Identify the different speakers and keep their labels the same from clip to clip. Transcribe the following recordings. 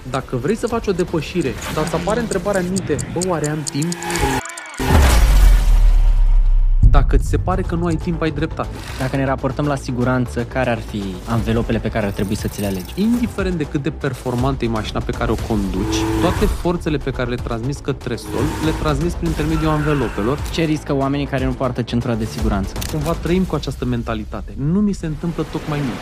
Speaker 1: Dacă vrei să faci o depășire, dar să apare întrebarea în minte, bă, oare am timp? Dacă ți se pare că nu ai timp, ai dreptate.
Speaker 2: Dacă ne raportăm la siguranță, care ar fi anvelopele pe care ar trebui să ți le alegi?
Speaker 1: Indiferent de cât de performantă e mașina pe care o conduci, toate forțele pe care le transmiți către sol, le transmiți prin intermediul anvelopelor.
Speaker 2: Ce riscă oamenii care nu poartă centura de siguranță?
Speaker 1: Cumva trăim cu această mentalitate. Nu mi se întâmplă tocmai mie.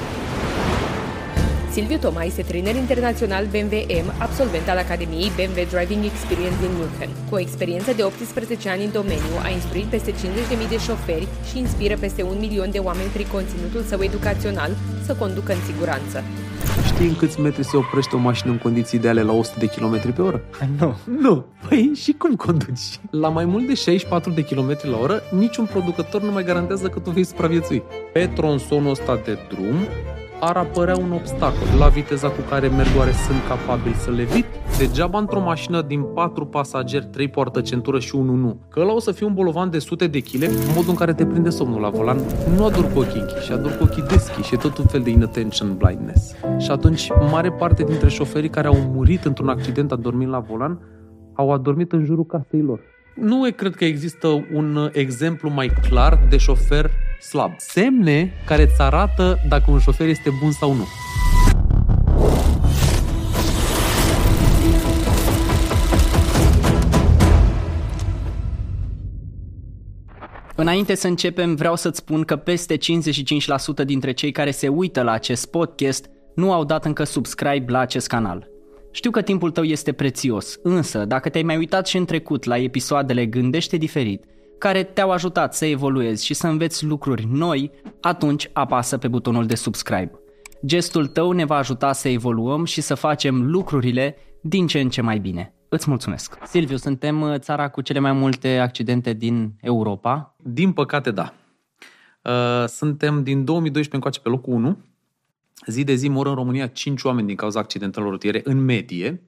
Speaker 3: Silviu Toma este trainer internațional BMW M, absolvent al Academiei BMW Driving Experience din München. Cu o experiență de 18 ani în domeniu, a instruit peste 50.000 de șoferi și inspiră peste 1 milion de oameni prin conținutul său educațional să conducă în siguranță.
Speaker 1: Știi în câți metri se oprește o mașină în condiții ideale la 100 de km pe oră?
Speaker 2: Nu.
Speaker 1: Păi și cum conduci? La mai mult de 64 de km la oră, niciun producător nu mai garantează că tu vei supraviețui. Pe tronsonul ăsta de drum ar apărea un obstacol. La viteza cu care merg, oare sunt capabil să le evit? Degeaba într-o mașină din 4 pasageri, 3 poartă centură și 1 nu. Că ăla o să fie un bolovan de sute de kg, în modul în care te prinde somnul la volan. Nu ador cu ochii închiși, ador cu ochii deschiși. Și tot un fel de inattention blindness. Și atunci, mare parte dintre șoferii care au murit într-un accident adormind la volan, au adormit în jurul casei lor. Nu cred că există un exemplu mai clar de șofer slab. Semne care îți arată dacă un șofer este bun sau nu.
Speaker 2: Înainte să începem, vreau să-ți spun că peste 55% dintre cei care se uită la acest podcast nu au dat încă subscribe la acest canal. Știu că timpul tău este prețios, însă dacă te-ai mai uitat și în trecut la episoadele Gândește Diferit, care te-au ajutat să evoluezi și să înveți lucruri noi, atunci apasă pe butonul de subscribe. Gestul tău ne va ajuta să evoluăm și să facem lucrurile din ce în ce mai bine. Îți mulțumesc! Silviu, suntem țara cu cele mai multe accidente din Europa?
Speaker 1: Din păcate, da. Suntem din 2012 încoace pe locul 1. Zi de zi mor în România 5 oameni din cauza accidentelor rutiere, în medie.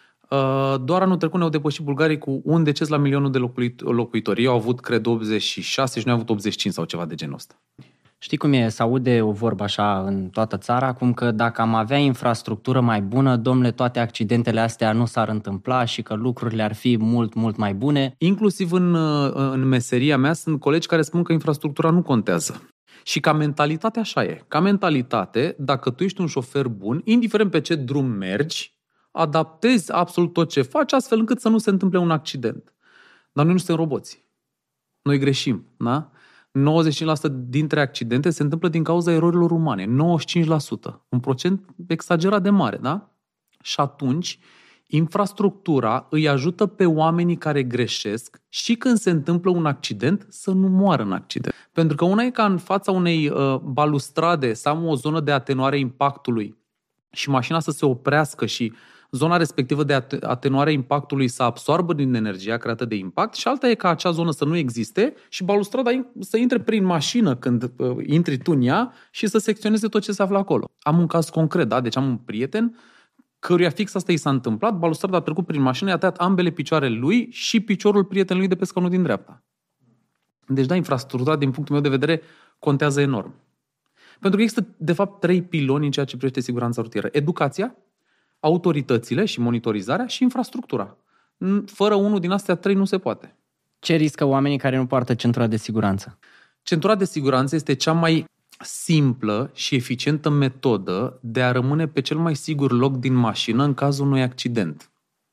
Speaker 1: Doar anul trecut ne-au depășit bulgarii cu un deces la milionul de locuitori. Ei au avut, cred, 86 și noi am avut 85 sau ceva de genul ăsta.
Speaker 2: Știi cum e? Se aude o vorbă așa în toată țara, cum că dacă am avea infrastructură mai bună, domnule, toate accidentele astea nu s-ar întâmpla și că lucrurile ar fi mult, mult mai bune.
Speaker 1: Inclusiv în meseria mea sunt colegi care spun că infrastructura nu contează. Și ca mentalitate așa e. Ca mentalitate, dacă tu ești un șofer bun, indiferent pe ce drum mergi, adaptezi absolut tot ce faci astfel încât să nu se întâmple un accident. Dar noi nu suntem roboți. Noi greșim, da? 95% dintre accidente se întâmplă din cauza erorilor umane. 95%. Un procent exagerat de mare, da? Și atunci, infrastructura îi ajută pe oamenii care greșesc și când se întâmplă un accident să nu moară în accident. Pentru că una e ca în fața unei balustrade să am o zonă de atenuare impactului și mașina să se oprească și zona respectivă de atenuare impactului să absoarbă din energia creată de impact și alta e ca acea zonă să nu existe și balustrada să intre prin mașină când intri tu în ea și să secționeze tot ce se află acolo. Am un caz concret, da? Deci am un prieten căruia fix asta i s-a întâmplat, balustrada a trecut prin mașină, i-a tăiat ambele picioare lui și piciorul prietenului de pe scaunul din dreapta. Deci da, infrastructura, din punctul meu de vedere, contează enorm. Pentru că există, de fapt, 3 piloni în ceea ce privește siguranța rutieră. Educația, autoritățile și monitorizarea și infrastructura. Fără unul din astea 3 nu se poate.
Speaker 2: Ce riscă oamenii care nu poartă centura de siguranță?
Speaker 1: Centura de siguranță este cea mai simplă și eficientă metodă de a rămâne pe cel mai sigur loc din mașină în cazul unui accident.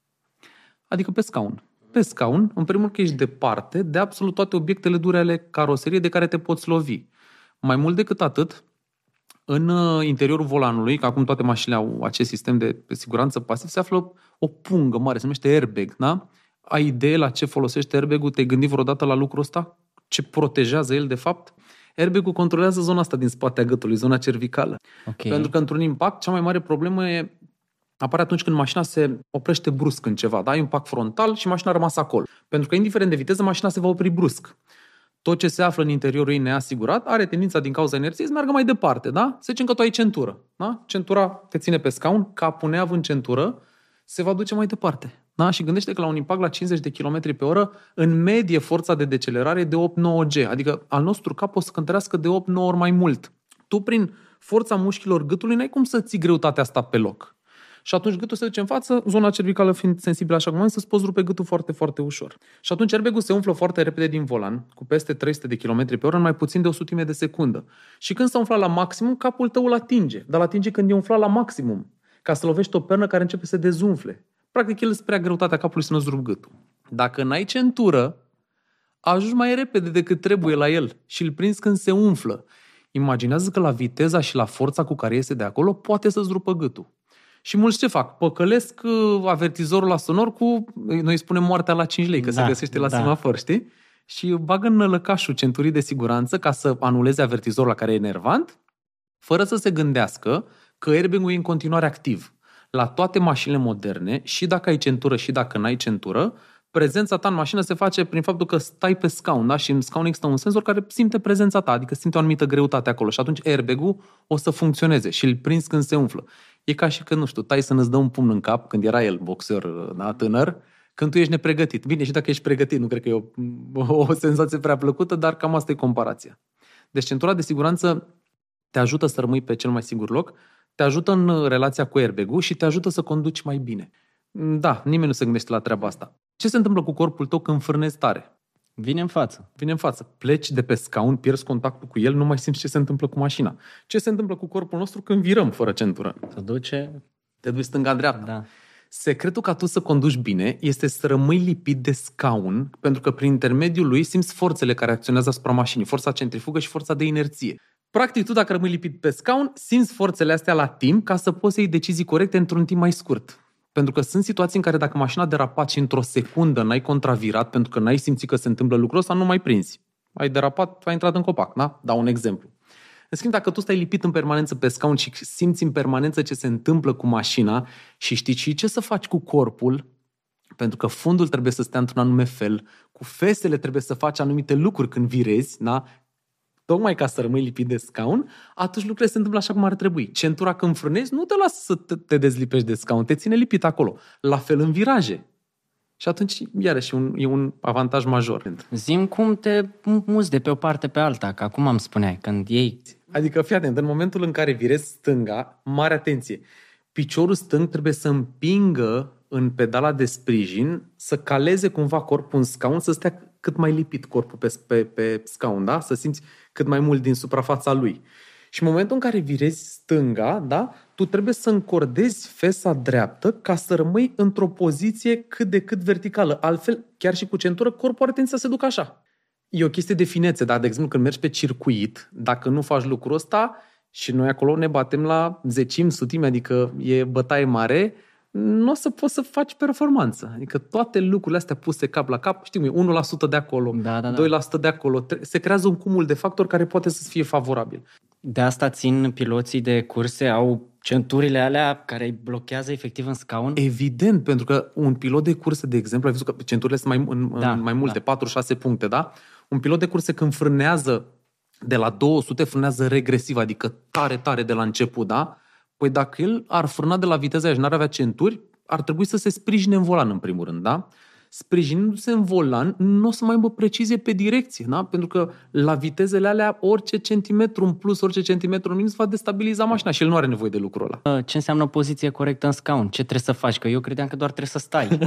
Speaker 1: Adică pe scaun. Pe scaun, în primul rând că ești departe de absolut toate obiectele dure ale caroseriei de care te poți lovi. Mai mult decât atât, în interiorul volanului, că acum toate mașinile au acest sistem de siguranță pasiv, se află o pungă mare, se numește airbag, da? Ai idee la ce folosește airbag-ul? Te-ai gândit vreodată la lucrul ăsta? Ce protejează el de fapt? Airbag-ul controlează zona asta din spatea gâtului, zona cervicală.
Speaker 2: Okay.
Speaker 1: Pentru că într-un impact, cea mai mare problemă apare atunci când mașina se oprește brusc în ceva. Da? Ai impact frontal și mașina a rămas acolo. Pentru că, indiferent de viteză, mașina se va opri brusc. Tot ce se află în interiorul ei neasigurat are tendința din cauza inerției să meargă mai departe. Da? Să zicem că tu ai centură. Da? Centura te ține pe scaun, capul neavând centură, se va duce mai departe. Da? Și gândește că la un impact la 50 de km pe oră, în medie forța de decelerare e de 8-9 G. Adică al nostru cap o să cântărească de 8-9 ori mai mult. Tu, prin forța mușchilor gâtului, n-ai cum să ții greutatea asta pe loc. Și atunci gâtul se duce în față, zona cervicală fiind sensibilă așa cum am zis, să-ți poți rupe gâtul foarte, foarte ușor. Și atunci airbag-ul se umflă foarte repede din volan, cu peste 300 de km pe oră, în mai puțin de 100 de secundă. Și când s-a umflat la maximum, capul tău îl atinge. Dar îl atinge când e umflat la maximum, ca să lovești o pernă care începe să se dezumfle. Practic, el îți prea greutatea capului să nu-ți rup gâtul. Dacă n-ai centură, ajungi mai repede decât trebuie la el și îl prinzi când se umflă. Imaginează că la viteza și la forța cu care iese de acolo poate să-ți rupă gâtul. Și mulți ce fac? Păcălesc avertizorul la sonor cu, noi spunem moartea la 5 lei, că se găsește la semafor, știi? Și bagă în nălăcașul centurii de siguranță ca să anuleze avertizorul la care e enervant, fără să se gândească că airbag-ul e în continuare activ. La toate mașinile moderne, și dacă ai centură și dacă n-ai centură, prezența ta în mașină se face prin faptul că stai pe scaun, da? Și în scaun există un senzor care simte prezența ta, adică simte o anumită greutate acolo și atunci airbag-ul o să funcționeze și îl prinzi când se umflă. E ca și când, nu știu, Tyson îți dă un pumn în cap când era el boxer, da, tânăr, când tu ești nepregătit. Bine, și dacă ești pregătit, nu cred că e o senzație prea plăcută, dar cam asta e comparația. Deci centura de siguranță te ajută să rămâi pe cel mai sigur loc, te ajută în relația cu airbag-ul și te ajută să conduci mai bine. Da, nimeni nu se gândește la treaba asta. Ce se întâmplă cu corpul tău când frânezi tare?
Speaker 2: Vine în față.
Speaker 1: Vine în față. Pleci de pe scaun, pierzi contactul cu el, nu mai simți ce se întâmplă cu mașina. Ce se întâmplă cu corpul nostru când virăm fără centură? Te duci stânga-dreapta.
Speaker 2: Da.
Speaker 1: Secretul ca tu să conduci bine este să rămâi lipit de scaun, pentru că prin intermediul lui simți forțele care acționează asupra mașinii, forța centrifugă și forța de inerție. Practic, tu dacă rămâi lipit pe scaun, simți forțele astea la timp ca să poți să iei decizii corecte într-un timp mai scurt. Pentru că sunt situații în care dacă mașina a derapat și într-o secundă n-ai contravirat pentru că n-ai simțit că se întâmplă lucrul ăsta, nu mai prinzi. Ai derapat, ai intrat în copac, da? Dau un exemplu. În schimb, dacă tu stai lipit în permanență pe scaun și simți în permanență ce se întâmplă cu mașina și știi și ce să faci cu corpul, pentru că fundul trebuie să stea într-un anume fel, cu fesele trebuie să faci anumite lucruri când virezi, da? Tocmai ca să rămâi lipit de scaun, atunci lucrurile se întâmplă așa cum ar trebui. Centura când frânezi nu te lasă să te dezlipești de scaun, te ține lipit acolo. La fel în viraje. Și atunci, iarăși, e un avantaj major.
Speaker 2: Zi-mi cum te muți de pe o parte pe alta, că acum îmi spuneai, când iei...
Speaker 1: Adică, fii atent, în momentul în care virezi stânga, mare atenție, piciorul stâng trebuie să împingă în pedala de sprijin, să caleze cumva corpul în scaun, să stea cât mai lipit corpul pe scaun, da? Să simți cât mai mult din suprafața lui. Și în momentul în care virezi stânga, da? Tu trebuie să încordezi fesa dreaptă ca să rămâi într-o poziție cât de cât verticală. Altfel, chiar și cu centură, corpul are tendința să se ducă așa. E o chestie de finețe, da? De exemplu, când mergi pe circuit, dacă nu faci lucrul ăsta și noi acolo ne batem la zecimi, sutimi, adică e bătaie mare, nu o să poți să faci performanță. Adică toate lucrurile astea puse cap la cap, știu, 1% de acolo, 2% de acolo, se creează un cumul de factori care poate să fie favorabil.
Speaker 2: De asta țin piloții de curse, au centurile alea care îi blochează efectiv în scaun?
Speaker 1: Evident, pentru că un pilot de curse, de exemplu, ai văzut că centurile sunt mai multe, 4-6 puncte, da? Un pilot de curse când frânează de la 200, frânează regresiv, adică tare, tare de la început, da? Păi dacă el ar frâna de la viteza aia și n-ar avea centuri, ar trebui să se sprijine în volan, în primul rând, da? Sprijinindu-se în volan, nu o să mai aibă precizie pe direcție, da? Pentru că la vitezele alea, orice centimetru în plus, orice centimetru în minus va destabiliza mașina și el nu are nevoie de lucrul ăla.
Speaker 2: Ce înseamnă o poziție corectă în scaun? Ce trebuie să faci? Că eu credeam că doar trebuie să stai.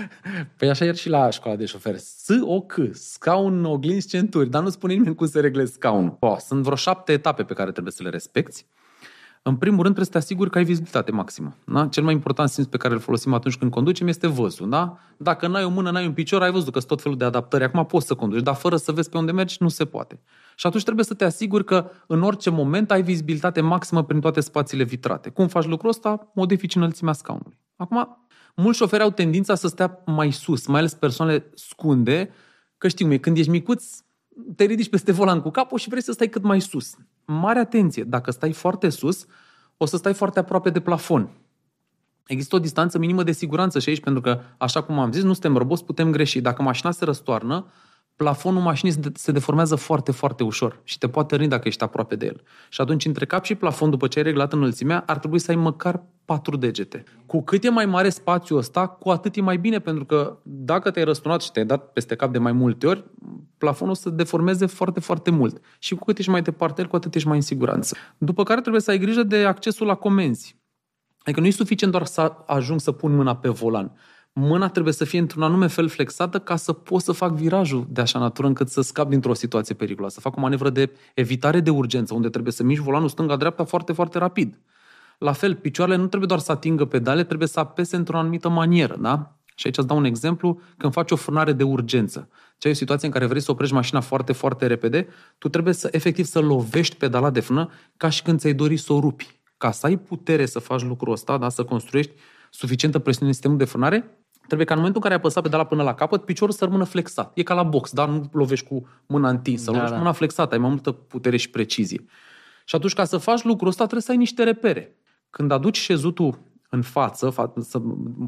Speaker 1: Păi așa e și la școala de șofer. S-O-C, scaun, oglinzi, centuri, dar nu spune nimeni cum se reglezi scaunul. Sunt vreo 7 etape pe care trebuie să le respecti. În primul rând, trebuie să te asiguri că ai vizibilitate maximă. Da? Cel mai important simț pe care îl folosim atunci când conducem este văzul. Da? Dacă n-ai o mână, n-ai un picior, ai văzut că sunt tot felul de adaptări. Acum poți să conduci, dar fără să vezi pe unde mergi, nu se poate. Și atunci trebuie să te asiguri că în orice moment ai vizibilitate maximă prin toate spațiile vitrate. Cum faci lucrul ăsta? Modifici înălțimea scaunului. Acum, mulți șoferi au tendința să stea mai sus, mai ales persoanele scunde, că știu, când ești micuț, te ridici peste volan cu capul și vrei să stai cât mai sus. Mare atenție, dacă stai foarte sus, o să stai foarte aproape de plafon. Există o distanță minimă de siguranță și aici, pentru că, așa cum am zis, nu suntem roboți, putem greși. Dacă mașina se răstoarnă, plafonul mașinii se deformează foarte, foarte ușor și te poate răni dacă ești aproape de el. Și atunci, între cap și plafon, după ce ai reglat înălțimea, ar trebui să ai măcar 4 degete. Cu cât e mai mare spațiul ăsta, cu atât e mai bine, pentru că dacă te-ai răsturnat și te-ai dat peste cap de mai multe ori, plafonul o să deformeze foarte, foarte mult. Și cu cât ești mai departe, cu atât ești mai în siguranță. După care trebuie să ai grijă de accesul la comenzi. Adică nu e suficient doar să ajung să pun mâna pe volan. Mâna trebuie să fie într-un anume fel flexată ca să pot să fac virajul de așa natură încât să scap dintr-o situație periculoasă. Să fac o manevră de evitare de urgență, unde trebuie să mișc volanul stânga-dreapta foarte, foarte rapid. La fel, picioarele nu trebuie doar să atingă pedale, trebuie să apese într-o anumită manieră, da? Și aici îți dau un exemplu, când faci o frânare de urgență. Ce e o situație în care vrei să oprești mașina foarte, foarte repede, tu trebuie să efectiv să lovești pedala de frână ca și când ți-ai dori să o rupi. Ca să ai putere să faci lucrul ăsta, da? Să construiești suficientă presiune în sistemul de frânare, trebuie ca în momentul în care ai apăsat pedala până la capăt, piciorul să rămână flexat. E ca la box, dar nu lovești cu mâna întinsă, lovești cu mâna flexată, ai mai multă putere și precizie. Și atunci, ca să faci lucrul ăsta, trebuie să ai niște repere. Când aduci șezutul în față, să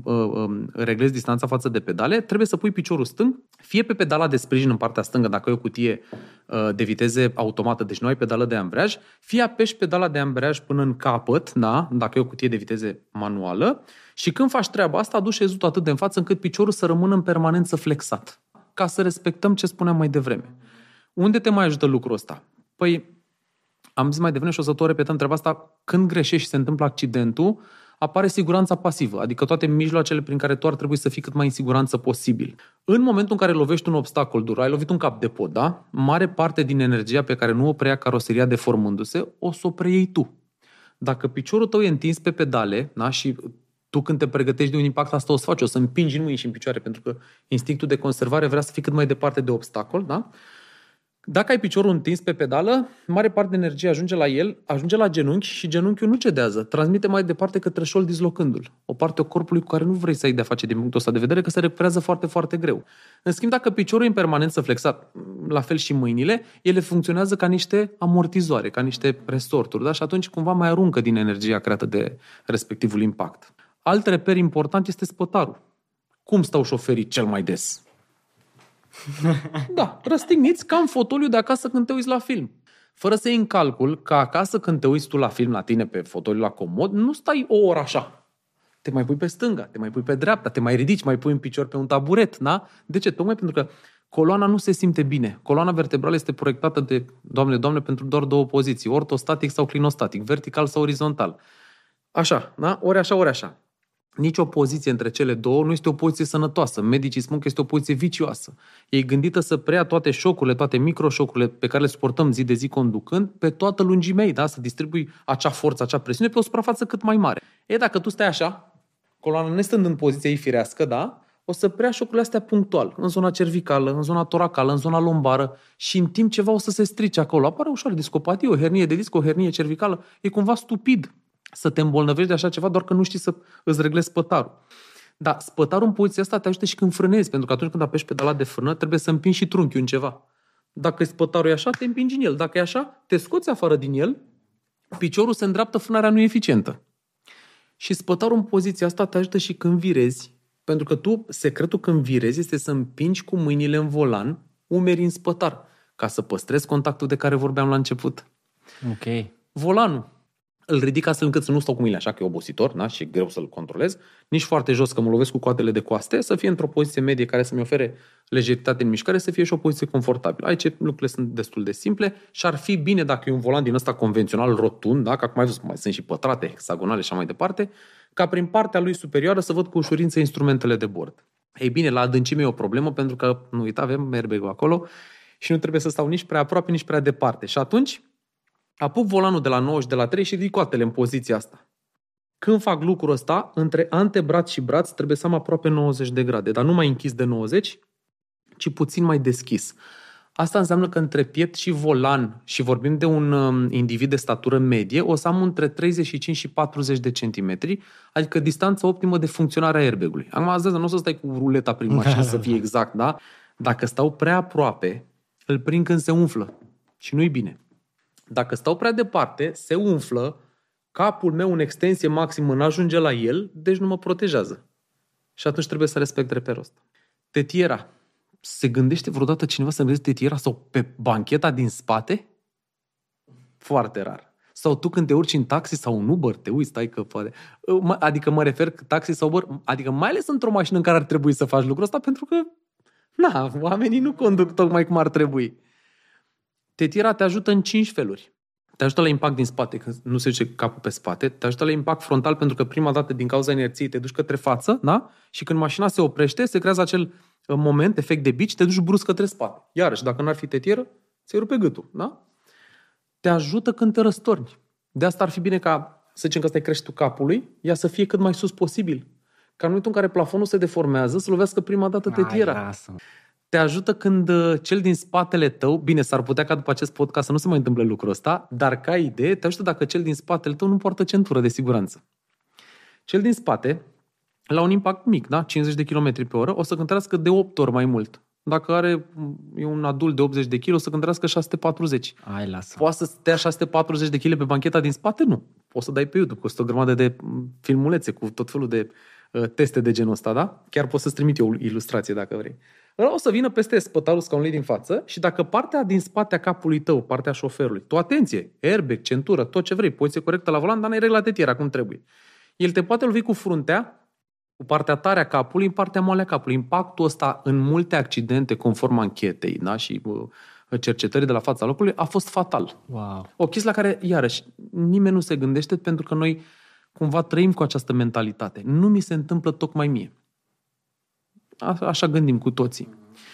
Speaker 1: reglezi distanța față de pedale, trebuie să pui piciorul stâng, fie pe pedala de sprijin în partea stângă, dacă ai o cutie de viteze automată, deci nu ai pedală de ambreiaj, fie apeși pedala de ambreiaj până în capăt, da? Dacă ai o cutie de viteze manuală, și când faci treaba asta, aduci șezutul atât de în față încât piciorul să rămână în permanență flexat, ca să respectăm ce spuneam mai devreme. Unde te mai ajută lucrul ăsta? Păi, am zis mai devreme și o să tot repetăm treaba asta, când greșești și se întâmplă accidentul, apare siguranța pasivă, adică toate mijloacele prin care tu ar trebui să fii cât mai în siguranță posibil. În momentul în care lovești un obstacol dur, ai lovit un cap de pod, da? Mare parte din energia pe care nu o preia caroseria deformându-se, o să o preiei tu. Dacă piciorul tău e întins pe pedale, da? Și tu când te pregătești de un impact, asta o să faci, o să împingi în mâini și în picioare, pentru că instinctul de conservare vrea să fii cât mai departe de obstacol, da? Dacă ai piciorul întins pe pedală, mare parte de energie ajunge la el, ajunge la genunchi și genunchiul nu cedează. Transmite mai departe către șold dislocându-l. O parte a corpului cu care nu vrei să ai de-a face din punctul ăsta de vedere, că se recuperează foarte, foarte greu. În schimb, dacă piciorul e în permanență flexat, la fel și mâinile, ele funcționează ca niște amortizoare, ca niște resorturi, da? Și atunci cumva mai aruncă din energia creată de respectivul impact. Alt reper important este spătarul. Cum stau șoferii cel mai des? Da, răstigniți ca în fotoliu de acasă când te uiți la film. Fără să iei în calcul că acasă când te uiți tu la film la tine pe fotoliu la comod, nu stai o oră așa. Te mai pui pe stânga, te mai pui pe dreapta, te mai ridici, mai pui un picior pe un taburet, da? De ce? Tocmai pentru că coloana nu se simte bine. Coloana vertebrală este proiectată de, Doamne, pentru doar două poziții, ortostatic sau clinostatic, vertical sau orizontal. Așa, da? Ori așa, ori așa. Nici o poziție între cele două nu este o poziție sănătoasă. Medicii spun că este o poziție vicioasă. E gândită să preia toate șocurile, toate microșocurile pe care le suportăm zi de zi conducând pe toată lungimea ei, da? Să distribui acea forță, acea presiune pe o suprafață cât mai mare. Dacă tu stai așa, coloana nestând în poziția ei firească, da? O să preia șocurile astea punctual, în zona cervicală, în zona toracală, în zona lombară și în timp ceva o să se strice acolo. Apare ușor discopatie, o hernie de disc, o hernie cervicală. E cumva stupid să te îmbolnăvești de așa ceva doar că nu știi să îți reglezi spătarul. Dar spătarul în poziția asta te ajută și când frânezi, pentru că atunci când apeși pedala de frână, trebuie să împingi și trunchiul în ceva. Dacă spătarul e așa, te împingi în el. Dacă e așa, te scoți afară din el, piciorul se îndreaptă, frânarea nu e eficientă. Și spătarul în poziția asta te ajută și când virezi, pentru că tu, secretul când virezi este să împingi cu mâinile în volan, umerii în spătar, ca să păstrezi contactul de care vorbeam la început.
Speaker 2: Ok.
Speaker 1: Volanul îl ridic astfel încât să nu stau cu mâinile așa, că e obositor, da? Și e greu să-l controlez, nici foarte jos, că mă lovesc cu coatele de coaste, să fie într-o poziție medie care să-mi ofere lejeritate în mișcare, să fie și o poziție confortabilă. Aici lucrurile sunt destul de simple și ar fi bine dacă e un volan din ăsta convențional rotund, da? Că acum mai sunt și pătrate, hexagonale și așa mai departe, ca prin partea lui superioară să văd cu ușurință instrumentele de bord. Ei bine, la adâncime e o problemă, pentru că, nu uita, avem airbag-ul acolo și nu trebuie să stau nici prea aproape, nici prea departe. Și atunci apuc volanul de la 9 și de la 3 și ridic coatele în poziția asta. Când fac lucrul ăsta, între antebraț și braț trebuie să am aproape 90 de grade, dar nu mai închis de 90, ci puțin mai deschis. Asta înseamnă că între piept și volan, și vorbim de un individ de statură medie, o să am între 35 și 40 de centimetri, adică distanța optimă de funcționare a airbag-ului. Acum, nu o să stai cu ruleta prin mașină să fie exact, da? Dacă stau prea aproape, îl prind când se umflă și nu-i bine. Dacă stau prea departe, se umflă, capul meu în extensie maximă n-ajunge la el, deci nu mă protejează. Și atunci trebuie să respect reperul ăsta. Tetiera. Se gândește vreodată cineva să mergi tetiera sau pe bancheta din spate? Foarte rar. Sau tu când te urci în taxi sau în Uber, te uiți, stai că poate. Adică mă refer că taxi sau Uber, adică mai ales într-o mașină în care ar trebui să faci lucrul ăsta, pentru că oamenii nu conduc tocmai cum ar trebui. Tetiera te ajută în 5 feluri. Te ajută la impact din spate, că nu se duce capul pe spate, te ajută la impact frontal pentru că prima dată din cauza inerției te duci către față, da? Și când mașina se oprește, se creează acel moment, efect de bici, te duci brusc către spate. Iarăși, dacă n-ar fi tetieră, ți-ai rupe gâtul, da? Te ajută când te răstorni. De asta ar fi bine ca, să zicem că ăsta e creștetul capului, ea să fie cât mai sus posibil. Ca în momentul în care plafonul se deformează, să lovească prima dată tetiera. Te ajută când cel din spatele tău, bine, s-ar putea ca după acest podcast să nu se mai întâmple lucrul ăsta, dar ca idee, te ajută dacă cel din spatele tău nu poartă centură de siguranță. Cel din spate, la un impact mic, da? 50 de km pe oră, o să cântărească de 8 ori mai mult. Dacă e un adult de 80 de kg, o să cântărească 640.
Speaker 2: Ai, lasă.
Speaker 1: Poate să stea 640 de kg pe bancheta din spate? Nu. Poți să dai pe YouTube, costă o grămadă de filmulețe cu tot felul de teste de genul ăsta, da? Chiar poți să-ți trimit eu o ilustrație dacă vrei. Ăla o să vină peste spătarul scaunului din față și dacă partea din spate a capului tău, partea șoferului, tu atenție, airbag, centură, tot ce vrei, poziție corectă la volan, dar n-ai reglat tetiera cum trebuie. El te poate lovi cu fruntea, cu partea tare a capului, în partea moale a capului. Impactul ăsta în multe accidente, conform anchetei, da? Și cercetării de la fața locului, a fost fatal.
Speaker 2: Wow.
Speaker 1: O chestie la care, iarăși, nimeni nu se gândește pentru că noi cumva trăim cu această mentalitate. Nu mi se întâmplă tocmai mie. Așa gândim cu toții.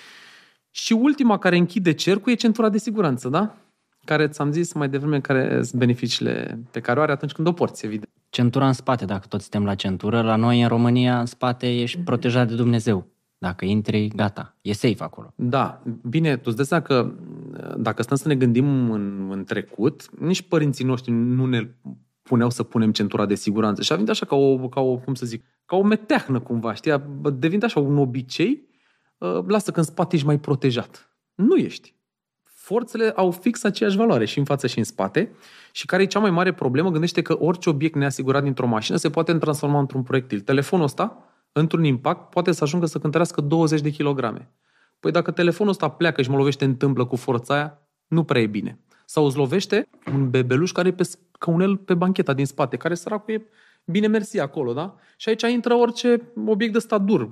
Speaker 1: Și ultima care închide cercul e centura de siguranță, da? Care ți-am zis mai devreme care sunt beneficiile pe care o are atunci când o porți, evident.
Speaker 2: Centura în spate, dacă toți suntem la centură, la noi în România, în spate, ești protejat de Dumnezeu. Dacă intri, gata, e safe acolo.
Speaker 1: Da, bine, tu îți dai seama că dacă stăm să ne gândim în trecut, nici părinții noștri nu ne puneau să punem centura de siguranță. Și a venit așa ca o meteahnă cumva, știi? Devine așa un obicei, lasă că în spate ești mai protejat. Nu ești. Forțele au fix aceeași valoare și în față și în spate. Și care e cea mai mare problemă? Gândește că orice obiect neasigurat dintr-o mașină se poate transforma într-un proiectil. Telefonul ăsta, într-un impact, poate să ajungă să cântărească 20 de kilograme. Păi dacă telefonul ăsta pleacă și mă lovește în tâmplă cu forța aia, nu prea e bine. Sau îți lovește un bebeluș care e pe scaunel pe bancheta din spate, care săracul e bine mersi acolo, da? Și aici intră orice obiect de ăsta dur,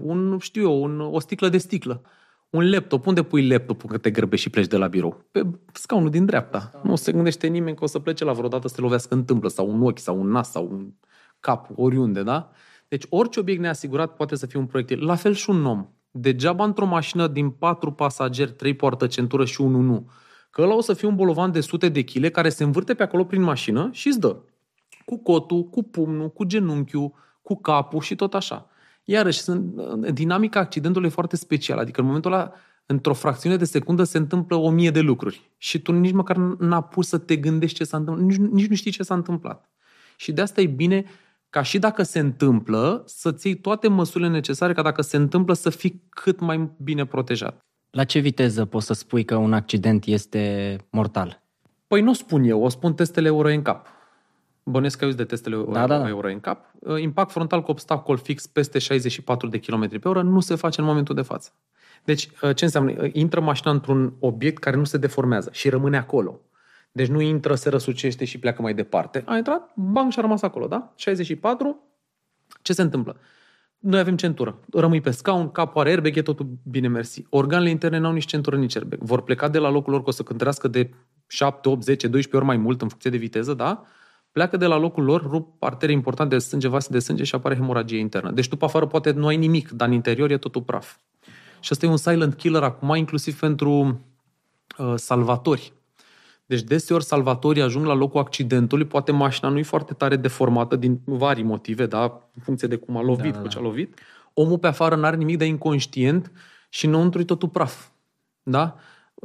Speaker 1: o sticlă de sticlă. Un laptop, unde pui laptopul că te grăbești și pleci de la birou? Pe scaunul din dreapta. Nu se gândește nimeni că o să plece la vreodată să te lovească în tâmplă, sau un ochi, sau un nas, sau un cap, oriunde, da? Deci orice obiect neasigurat poate să fie un proiectil. La fel și un om. Degeaba într-o mașină din 4 pasageri, 3 poartă centură și 1 nu. Că ăla o să fie un bolovan de sute de chile care se învârte pe acolo prin mașină și îți dă. Cu cotul, cu pumnul, cu genunchiul, cu capul și tot așa. Iarăși, dinamica accidentului e foarte specială. Adică în momentul ăla, într-o fracțiune de secundă, se întâmplă 1000 de lucruri. Și tu nici măcar n-a pus să te gândești ce s-a întâmplat. Nici nu știi ce s-a întâmplat. Și de asta e bine ca și dacă se întâmplă, să-ți iei toate măsurile necesare ca dacă se întâmplă să fii cât mai bine protejat.
Speaker 2: La ce viteză poți să spui că un accident este mortal?
Speaker 1: Păi nu spun eu, o spun testele Euro NCAP. Bănuiesc că auzi de testele Euro NCAP. Impact frontal cu obstacol fix peste 64 de km pe oră nu se face în momentul de față. Deci, ce înseamnă? Intră mașina într-un obiect care nu se deformează și rămâne acolo. Deci nu intră, se răsucește și pleacă mai departe. A intrat, bang, și a rămas acolo, da? 64, ce se întâmplă? Noi avem centură. Rămâi pe scaun, capul are airbag, e totul bine mersi. Organele interne n-au nici centură, nici airbag. Vor pleca de la locul lor, că o să cântărească de 7, 8, 10, 12 ori mai mult în funcție de viteză, da? Pleacă de la locul lor, rup arterii importante de sânge, vase de sânge și apare hemoragie internă. Deci tu pe afară poate nu ai nimic, dar în interior e totul praf. Și ăsta e un silent killer acum, inclusiv pentru salvatori. Deci deseori salvatorii ajung la locul accidentului, poate mașina nu e foarte tare deformată din vari motive, da? În funcție de cum a lovit, cu ce a lovit. Omul pe afară n-are nimic, dar e inconștient și înăuntru e totul praf. Da?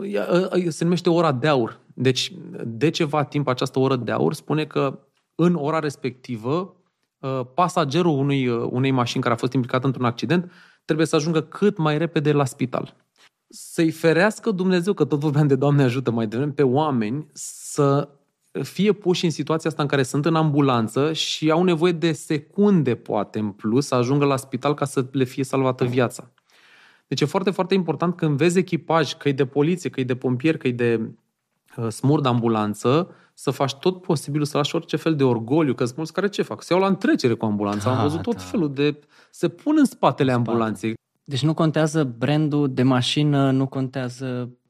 Speaker 1: Se numește ora de aur. Deci de ceva timp această oră de aur spune că în ora respectivă pasagerul unei mașini care a fost implicat într-un accident trebuie să ajungă cât mai repede la spital. Să-i ferească Dumnezeu, că tot vorbeam de Doamne ajută mai devreme, pe oameni să fie puși în situația asta în care sunt în ambulanță și au nevoie de secunde, poate, în plus, să ajungă la spital ca să le fie salvată viața. Deci e foarte, foarte important când vezi echipaj, că e de poliție, că e de pompieri, că e de smur de ambulanță, să faci tot posibilul să lași orice fel de orgoliu, că sunt mulți care ce fac? Se iau la întrecere cu ambulanța. Am văzut tot felul de... Se pun în spatele ambulanței.
Speaker 2: Deci nu contează brandul de mașină, nu contează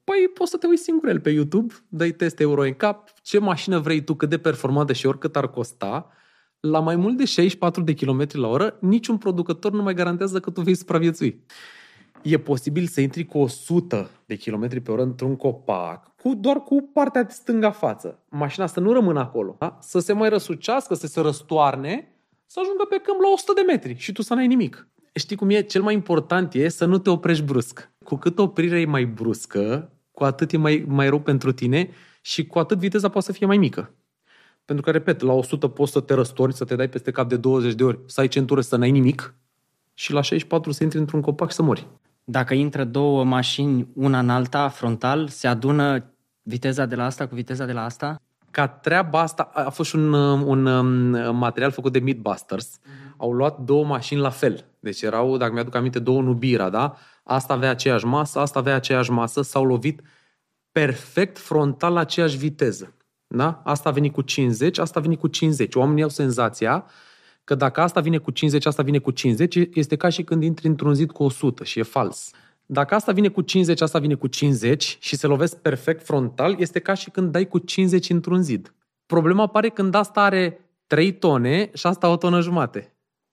Speaker 1: Păi poți să te uiți singur el pe YouTube, dai test Euro NCAP, ce mașină vrei tu, cât de performantă și oricât ar costa, la mai mult de 64 de km la oră, niciun producător nu mai garantează că tu vei supraviețui. E posibil să intri cu 100 de km pe oră într-un copac, doar cu partea stânga față. Mașina să nu rămână acolo, da? Să se mai răsucească, să se răstoarne, să ajungă pe câmp la 100 de metri și tu să n-ai nimic. Știi cum e? Cel mai important e să nu te oprești brusc. Cu cât oprirea e mai bruscă, cu atât e mai rău pentru tine și cu atât viteza poate să fie mai mică. Pentru că, repet, la 100 poți să te răstorni, să te dai peste cap de 20 de ori, să ai centură, să n-ai nimic și la 64 să intri într-un copac și să mori.
Speaker 2: Dacă intră două mașini una în alta, frontal, se adună viteza de la asta cu viteza de la asta?
Speaker 1: Ca treaba asta, a fost și un material făcut de Mythbusters. Au luat două mașini la fel. Deci erau, dacă mi-aduc aminte, două Nubira, da? Asta avea aceeași masă, asta avea aceeași masă, s-au lovit perfect frontal la aceeași viteză. Da? Asta a venit cu 50, asta a venit cu 50. Oamenii au senzația că dacă asta vine cu 50, asta vine cu 50, este ca și când intri într-un zid cu 100 și e fals. Dacă asta vine cu 50, asta vine cu 50 și se lovesc perfect frontal, este ca și când dai cu 50 într-un zid. Problema apare când asta are 3 tone și asta 1,5 tone.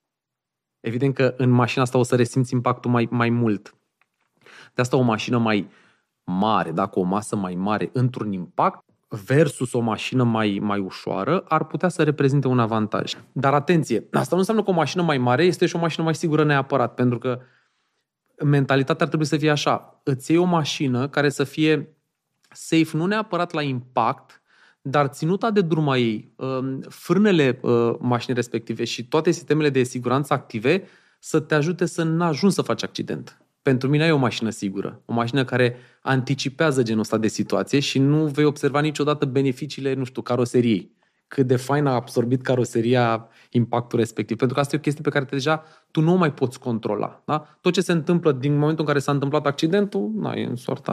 Speaker 1: Evident că în mașina asta o să resimți impactul mai mult. De asta o mașină mai mare, dacă o masă mai mare într-un impact, versus o mașină mai ușoară, ar putea să reprezinte un avantaj. Dar atenție, asta nu înseamnă că o mașină mai mare este și o mașină mai sigură neapărat, pentru că mentalitatea ar trebui să fie așa. Îți iei o mașină care să fie safe, nu neapărat la impact, dar ținuta de drum a ei, frânele mașinii respective și toate sistemele de siguranță active să te ajute să n-ajungi să faci accident. Pentru mine e o mașină sigură, o mașină care anticipează genul ăsta de situație și nu vei observa niciodată beneficiile, caroseriei. Cât de fain a absorbit caroseria impactul respectiv. Pentru că asta e o chestie pe care deja tu nu o mai poți controla. Da? Tot ce se întâmplă din momentul în care s-a întâmplat accidentul, e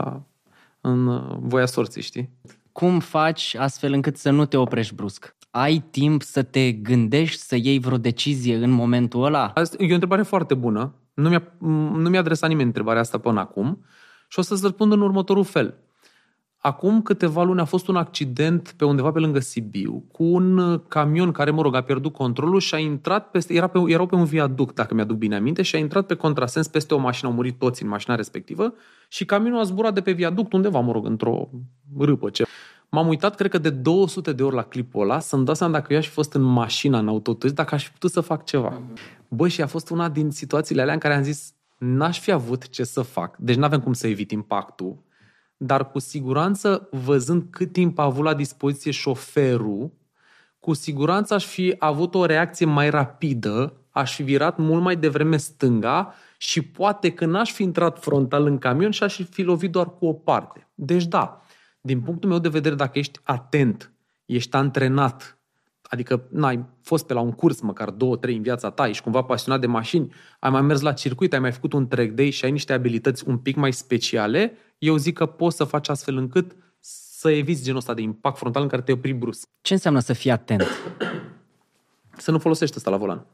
Speaker 1: în voia sorții, știi?
Speaker 2: Cum faci astfel încât să nu te oprești brusc? Ai timp să te gândești, să iei vreo decizie în momentul ăla?
Speaker 1: Asta e o întrebare foarte bună. Nu mi-a adresat nimeni întrebarea asta până acum și o să-ți răspund în următorul fel. Acum câteva luni a fost un accident pe undeva pe lângă Sibiu cu un camion care, a pierdut controlul și a intrat peste, erau pe un viaduct, dacă mi-aduc bine aminte, și a intrat pe contrasens peste o mașină, au murit toți în mașina respectivă și camionul a zburat de pe viaduct undeva, într-o râpă. M-am uitat, cred că de 200 de ori la clipul ăla, să-mi dau seama dacă eu aș fi fost în mașina, în autoturism, dacă aș fi putut să fac ceva. Băi, și a fost una din situațiile alea în care am zis, n-aș fi avut ce să fac, deci n-aveam cum să evit impactul, dar cu siguranță, văzând cât timp a avut la dispoziție șoferul, cu siguranță aș fi avut o reacție mai rapidă, aș fi virat mult mai devreme stânga și poate că n-aș fi intrat frontal în camion și aș fi lovit doar cu o parte. Deci da, din punctul meu de vedere, dacă ești atent, ești antrenat, adică n-ai fost pe la un curs măcar 2-3 în viața ta, ești cumva pasionat de mașini, ai mai mers la circuit, ai mai făcut un track day și ai niște abilități un pic mai speciale, eu zic că poți să faci astfel încât să eviți genul ăsta de impact frontal în care te opri brusc.
Speaker 2: Ce înseamnă să fii atent?
Speaker 1: Să nu folosești ăsta la volan.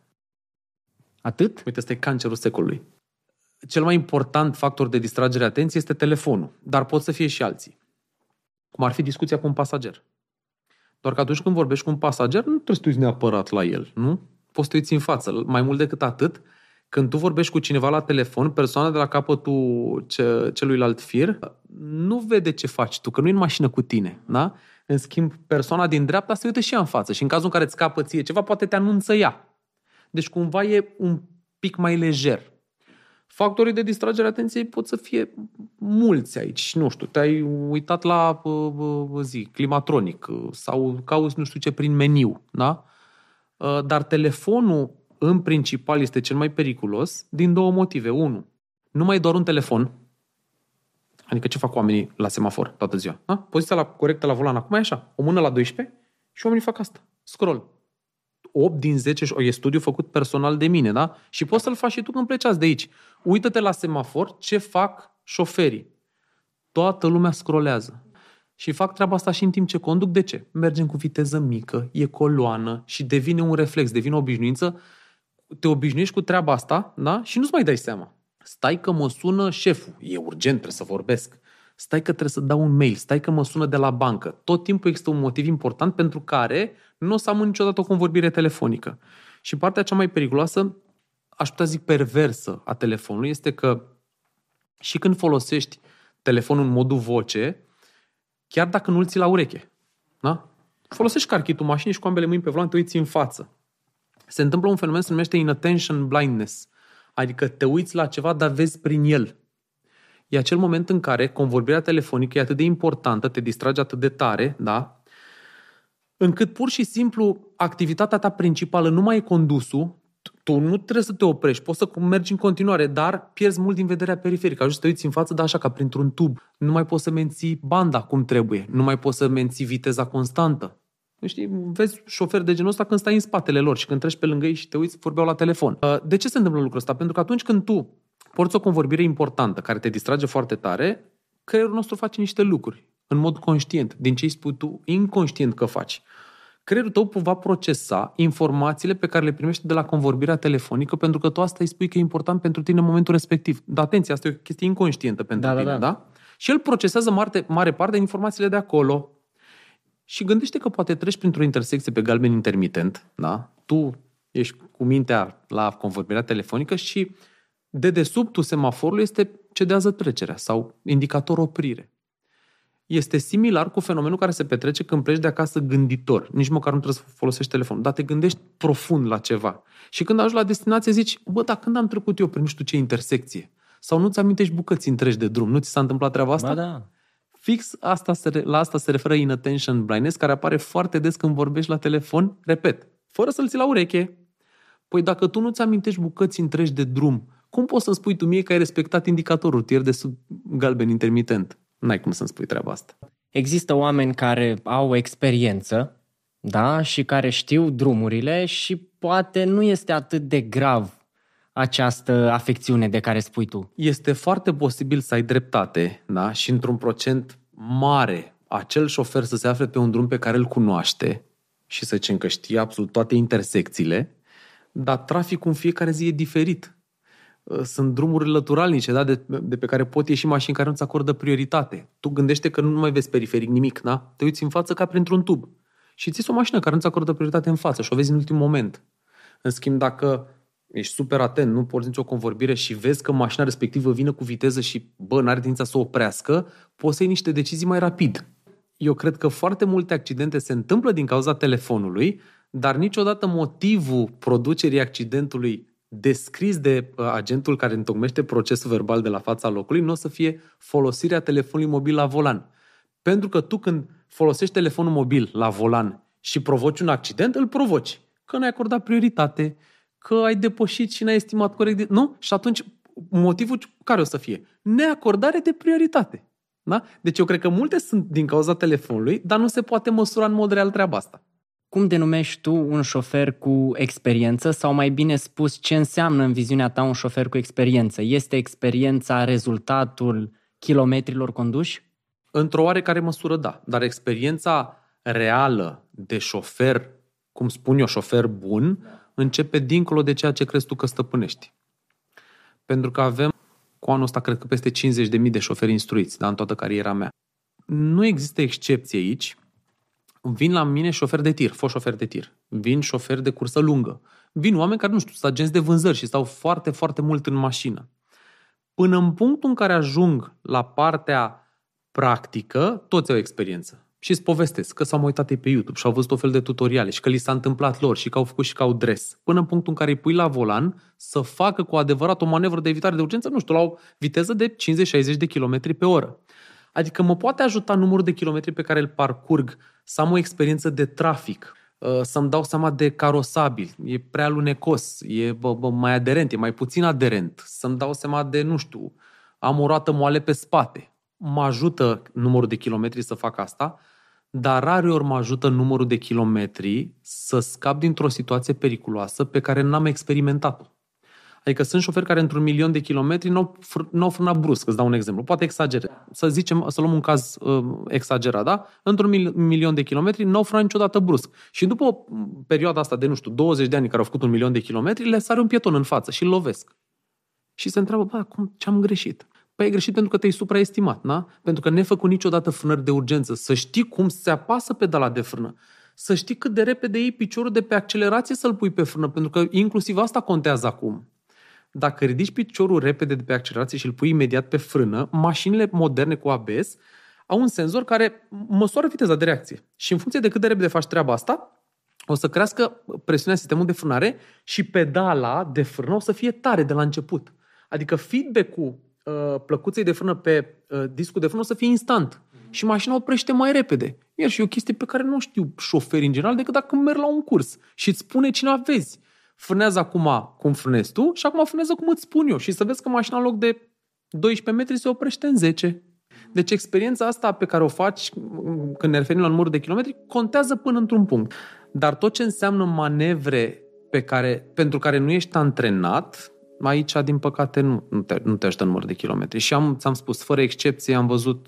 Speaker 2: Atât?
Speaker 1: Uite, ăsta e cancerul secolului. Cel mai important factor de distragere atenție este telefonul, dar pot să fie și alții. Cum ar fi discuția cu un pasager. Doar că atunci când vorbești cu un pasager, nu trebuie să te uiți neapărat la el, nu? Poți să te uiți în față. Mai mult decât atât, când tu vorbești cu cineva la telefon, persoana de la capătul celuilalt fir nu vede ce faci tu, că nu e în mașină cu tine, da? În schimb, persoana din dreapta se uită și ea în față și în cazul în care îți scapă ție ceva, poate te anunță ea. Deci cumva e un pic mai lejer. Factorii de distragere atenției pot să fie mulți aici. Nu știu, te-ai uitat la climatronic sau cauți nu știu ce prin meniu, da? Dar telefonul în principal este cel mai periculos din două motive. Unu, nu mai e doar un telefon. Adică ce fac oamenii la semafor toată ziua? Da? Poziția corectă la volan acum e așa. O mână la 12 și oamenii fac asta. Scroll. 8 din 10 e studiu făcut personal de mine, da? Și poți să-l faci și tu când plecați de aici. Uită-te la semafor ce fac șoferii. Toată lumea scrollează. Și fac treaba asta și în timp ce conduc. De ce? Mergem cu viteză mică, e coloană și devine un reflex, devine o obișnuință. Te obișnuiești cu treaba asta, da? Și nu-ți mai dai seama. Stai că mă sună șeful. E urgent, trebuie să vorbesc. stai că trebuie să dau un mail, stai că mă sună de la bancă. Tot timpul există un motiv important pentru care nu o să am niciodată o convorbire telefonică. Și partea cea mai periculoasă, aș putea zic perversă a telefonului, este că și când folosești telefonul în modul voce, chiar dacă nu îl ții la ureche, da? Folosești car-kit-ul mașinii și cu ambele mâini pe volan te uiți în față. Se întâmplă un fenomen se numește inattention blindness, adică te uiți la ceva, dar vezi prin el. E acel moment în care convorbirea telefonică e atât de importantă, te distrage atât de tare, da? Încât pur și simplu activitatea ta principală nu mai e condusul, tu nu trebuie să te oprești, poți să mergi în continuare, dar pierzi mult din vederea periferică. Ajungi să te uiți în față, dar așa, ca printr-un tub. Nu mai poți să menții banda cum trebuie, nu mai poți să menții viteza constantă. Știi, vezi șoferi de genul ăsta când stai în spatele lor și când treci pe lângă ei și te uiți, vorbeau la telefon. De ce se întâmplă lucrul ăsta? Pentru că atunci când tu porți o convorbire importantă care te distrage foarte tare, creierul nostru face niște lucruri în mod conștient, din ce îi spui tu inconștient că faci. Creierul tău va procesa informațiile pe care le primește de la convorbirea telefonică, pentru că tu asta îi spui că e important pentru tine în momentul respectiv. Dar atenție, asta e o chestie inconștientă pentru tine, da? Și el procesează mare parte din informațiile de acolo. Și gândește că poate treci printr-o intersecție pe galben intermitent, da? Tu ești cu mintea la convorbirea telefonică și dedesubtul semaforului cedează trecerea sau indicator oprire. Este similar cu fenomenul care se petrece când pleci de acasă gânditor. Nici măcar nu trebuie să folosești telefonul, dar te gândești profund la ceva. Și când ajungi la destinație zici, dar când am trecut eu prin nu știu ce intersecție? Sau nu-ți amintești bucăți întregi de drum? Nu ți s-a întâmplat treaba asta?
Speaker 2: Ba da.
Speaker 1: Fix la asta se referă inattention blindness, care apare foarte des când vorbești la telefon, repet, fără să-l ții la ureche. Păi dacă tu nu-ți amintești bucăți întregi de drum, cum poți să-mi spui tu mie că ai respectat indicatorul rutier de sub galben intermitent? N-ai cum să-mi spui treaba asta.
Speaker 2: Există oameni care au experiență, da, și care știu drumurile și poate nu este atât de grav această afecțiune de care spui tu.
Speaker 1: Este foarte posibil să ai dreptate, da? Și într-un procent mare acel șofer să se afle pe un drum pe care îl cunoaște și să zicem că știe absolut toate intersecțiile, dar traficul în fiecare zi e diferit. Sunt drumuri lăturalnice, da? de pe care pot ieși mașini care nu-ți acordă prioritate. Tu gândește că nu mai vezi periferic nimic, da? Te uiți în față ca printr-un tub și ți-s o mașină care nu-ți acordă prioritate în față și o vezi în ultimul moment. În schimb, dacă ești super atent, nu porți nicio convorbire și vezi că mașina respectivă vine cu viteză și, n-are tendința să o oprească, poți să iei niște decizii mai rapid. Eu cred că foarte multe accidente se întâmplă din cauza telefonului, dar niciodată motivul producerii accidentului descris de agentul care întocmește procesul verbal de la fața locului nu o să fie folosirea telefonului mobil la volan. Pentru că tu când folosești telefonul mobil la volan și provoci un accident, îl provoci. Că n-ai acordat prioritate, că ai depășit și n-ai estimat corect. Nu? Și atunci motivul care o să fie? Neacordare de prioritate. Da? Deci eu cred că multe sunt din cauza telefonului, dar nu se poate măsura în mod real treaba asta.
Speaker 2: Cum denumești tu un șofer cu experiență sau mai bine spus ce înseamnă în viziunea ta un șofer cu experiență? Este experiența rezultatul kilometrilor conduși?
Speaker 1: Într-o oarecare măsură da, dar experiența reală de șofer, cum spun eu, șofer bun, începe dincolo de ceea ce crezi tu că stăpânești. Pentru că avem cu anul ăsta cred că peste 50.000 de șoferi instruiți, da, în toată cariera mea. Nu există excepție aici. Vin la mine șoferi de tir, foști șoferi de tir. Vin șoferi de cursă lungă. Vin oameni care, sunt agenți de vânzări și stau foarte, foarte mult în mașină. Până în punctul în care ajung la partea practică, toți au experiență. Și îți povestesc că s-au uitat ei pe YouTube și au văzut o fel de tutoriale și că li s-a întâmplat lor și că au făcut și că au dres. Până în punctul în care îi pui la volan să facă cu adevărat o manevră de evitare de urgență, la o viteză de 50-60 de km pe oră. Adică mă poate ajuta numărul de kilometri pe care îl parcurg să am o experiență de trafic, să-mi dau seama de carosabil, e prea alunecos, e mai aderent, e mai puțin aderent, să-mi dau seama de, am o roată moale pe spate. Mă ajută numărul de kilometri să fac asta, dar rareori mă ajută numărul de kilometri să scap dintr-o situație periculoasă pe care n-am experimentat-o. Adică sunt șoferi care într-un 1.000.000 de kilometri n-au frânat brusc, îți dau un exemplu. Poate exagerez. Să luăm un caz exagerat, da? Într-un 1.000.000 de kilometri n-au frânat niciodată brusc. Și după perioada asta de, 20 de ani care au făcut 1.000.000 de kilometri, le sare un pieton în față și îl lovesc. Și se întreabă, ce am greșit? Păi e greșit pentru că te-ai supraestimat, da? Pentru că n-ai făcut niciodată frânări de urgență. Să știi cum se apasă pedala de frână. Să știi cât de repede iei piciorul de pe accelerație să-l pui pe frână, pentru că inclusiv asta contează acum. Dacă ridici piciorul repede de pe accelerație și îl pui imediat pe frână, mașinile moderne cu ABS au un senzor care măsoară viteza de reacție. Și în funcție de cât de repede faci treaba asta, o să crească presiunea sistemului de frânare și pedala de frână o să fie tare de la început. Adică feedback-ul plăcuței de frână pe discul de frână o să fie instant. Și mașina oprește mai repede. Iar și o chestie pe care nu știu șoferii în general decât dacă merg la un curs și îți spune cine vezi. Frânează acum cum frânezi tu și acum frânează cum îți spun eu. Și să vezi că mașina în loc de 12 metri se oprește în 10. Deci experiența asta pe care o faci când ne referim la numărul de kilometri contează până într-un punct. Dar tot ce înseamnă manevre pentru care nu ești antrenat, aici, din păcate, nu te ajută numărul de kilometri. Și ți-am spus, fără excepție, am văzut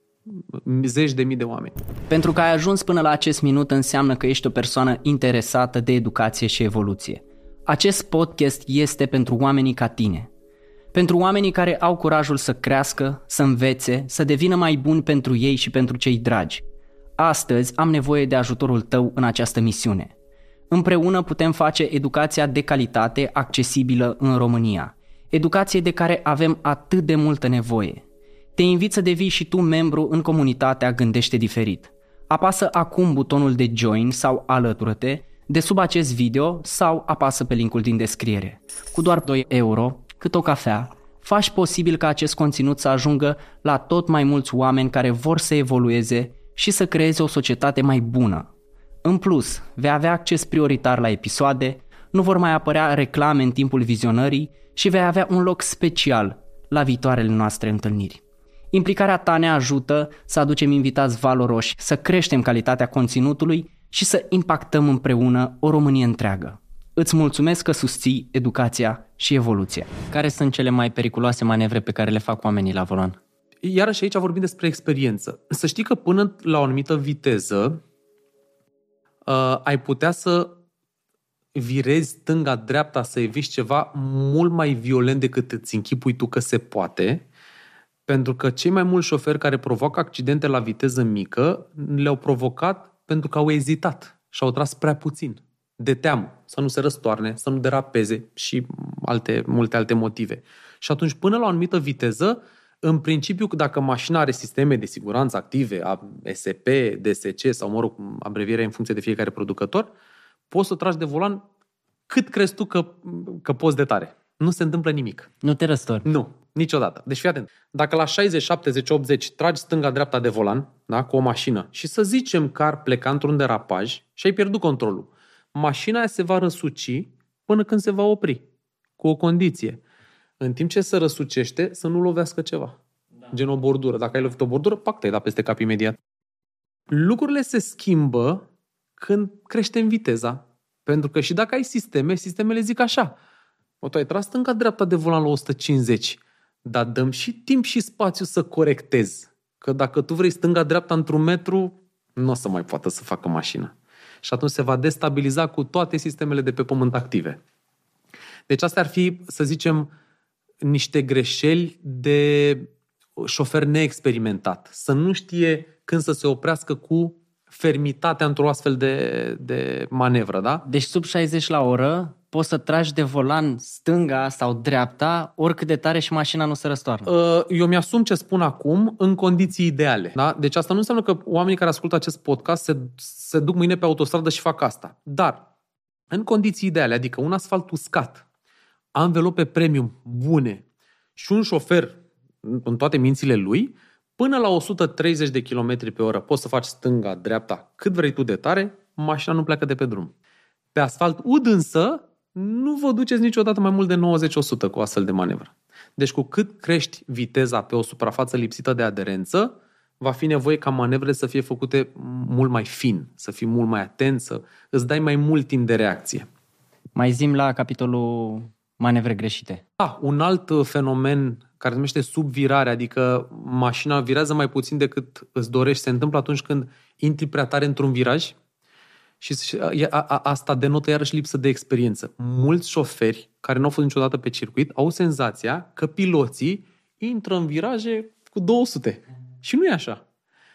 Speaker 1: zeci de mii de oameni.
Speaker 2: Pentru că ai ajuns până la acest minut înseamnă că ești o persoană interesată de educație și evoluție. Acest podcast este pentru oamenii ca tine. Pentru oamenii care au curajul să crească, să învețe, să devină mai buni pentru ei și pentru cei dragi. Astăzi am nevoie de ajutorul tău în această misiune. Împreună putem face educația de calitate accesibilă în România. Educație de care avem atât de multă nevoie. Te invit să devii și tu membru în comunitatea Gândește Diferit. Apasă acum butonul de join sau alătură-te de sub acest video sau apasă pe linkul din descriere. Cu doar 2 euro, cât o cafea, faci posibil ca acest conținut să ajungă la tot mai mulți oameni care vor să evolueze și să creeze o societate mai bună. În plus, vei avea acces prioritar la episoade, nu vor mai apărea reclame în timpul vizionării și vei avea un loc special la viitoarele noastre întâlniri. Implicarea ta ne ajută să aducem invitați valoroși, să creștem calitatea conținutului și să impactăm împreună o Românie întreagă. Îți mulțumesc că susții educația și evoluția. Care sunt cele mai periculoase manevre pe care le fac oamenii la volan?
Speaker 1: Iarăși aici vorbim despre experiență. Să știi că până la o anumită viteză ai putea să virezi stânga-dreapta, să eviți ceva mult mai violent decât îți închipui tu că se poate, pentru că cei mai mulți șoferi care provoacă accidente la viteză mică le-au provocat pentru că au ezitat și au tras prea puțin, de teamă, să nu se răstoarne, să nu derapeze și multe alte motive. Și atunci, până la o anumită viteză, în principiu, dacă mașina are sisteme de siguranță active, ASP, DSC sau, mă rog, abrevierea în funcție de fiecare producător, poți să tragi de volan cât crezi tu că poți de tare. Nu se întâmplă nimic.
Speaker 2: Nu te răstorni.
Speaker 1: Nu, niciodată. Deci fii atent. Dacă la 60, 70, 80 tragi stânga-dreapta de volan, da, cu o mașină, și să zicem că ar pleca într-un derapaj și ai pierdut controlul, mașina aia se va răsuci până când se va opri. Cu o condiție. În timp ce se răsucește, să nu lovească ceva. Da. Gen o bordură. Dacă ai lovit o bordură, pac, te-ai dat peste cap imediat. Lucrurile se schimbă când creștem viteza. Pentru că și dacă ai sistemele zic așa. Tu ai tras stânga-dreapta de volan la 150, dar dăm și timp și spațiu să corectezi. Că dacă tu vrei stânga-dreapta într-un metru, nu o să mai poată să facă mașina. Și atunci se va destabiliza cu toate sistemele de pe pământ active. Deci astea ar fi, să zicem, niște greșeli de șofer neexperimentat. Să nu știe când să se oprească cu fermitatea într-o astfel de manevră, da?
Speaker 2: Deci sub 60 la oră poți să tragi de volan stânga sau dreapta oricât de tare și mașina nu se răstoarnă.
Speaker 1: Eu mi-asum ce spun acum în condiții ideale. Da? Deci asta nu înseamnă că oamenii care ascultă acest podcast se duc mâine pe autostradă și fac asta. Dar în condiții ideale, adică un asfalt uscat, anvelope premium bune și un șofer în toate mințile lui, până la 130 de km pe oră poți să faci stânga, dreapta, cât vrei tu de tare, mașina nu pleacă de pe drum. Pe asfalt ud însă, nu vă duceți niciodată mai mult de 90-100 cu astfel de manevră. Deci cu cât crești viteza pe o suprafață lipsită de aderență, va fi nevoie ca manevrele să fie făcute mult mai fin, să fii mult mai atent, să îți dai mai mult timp de reacție.
Speaker 2: Mai zi-mi la capitolul manevre greșite.
Speaker 1: Un alt fenomen care se numește subvirare, adică mașina virează mai puțin decât îți dorești, se întâmplă atunci când intri prea tare într-un viraj și asta denotă iarăși lipsă de experiență. Mulți șoferi care nu au fost niciodată pe circuit au senzația că piloții intră în viraje cu 200. Și nu e așa.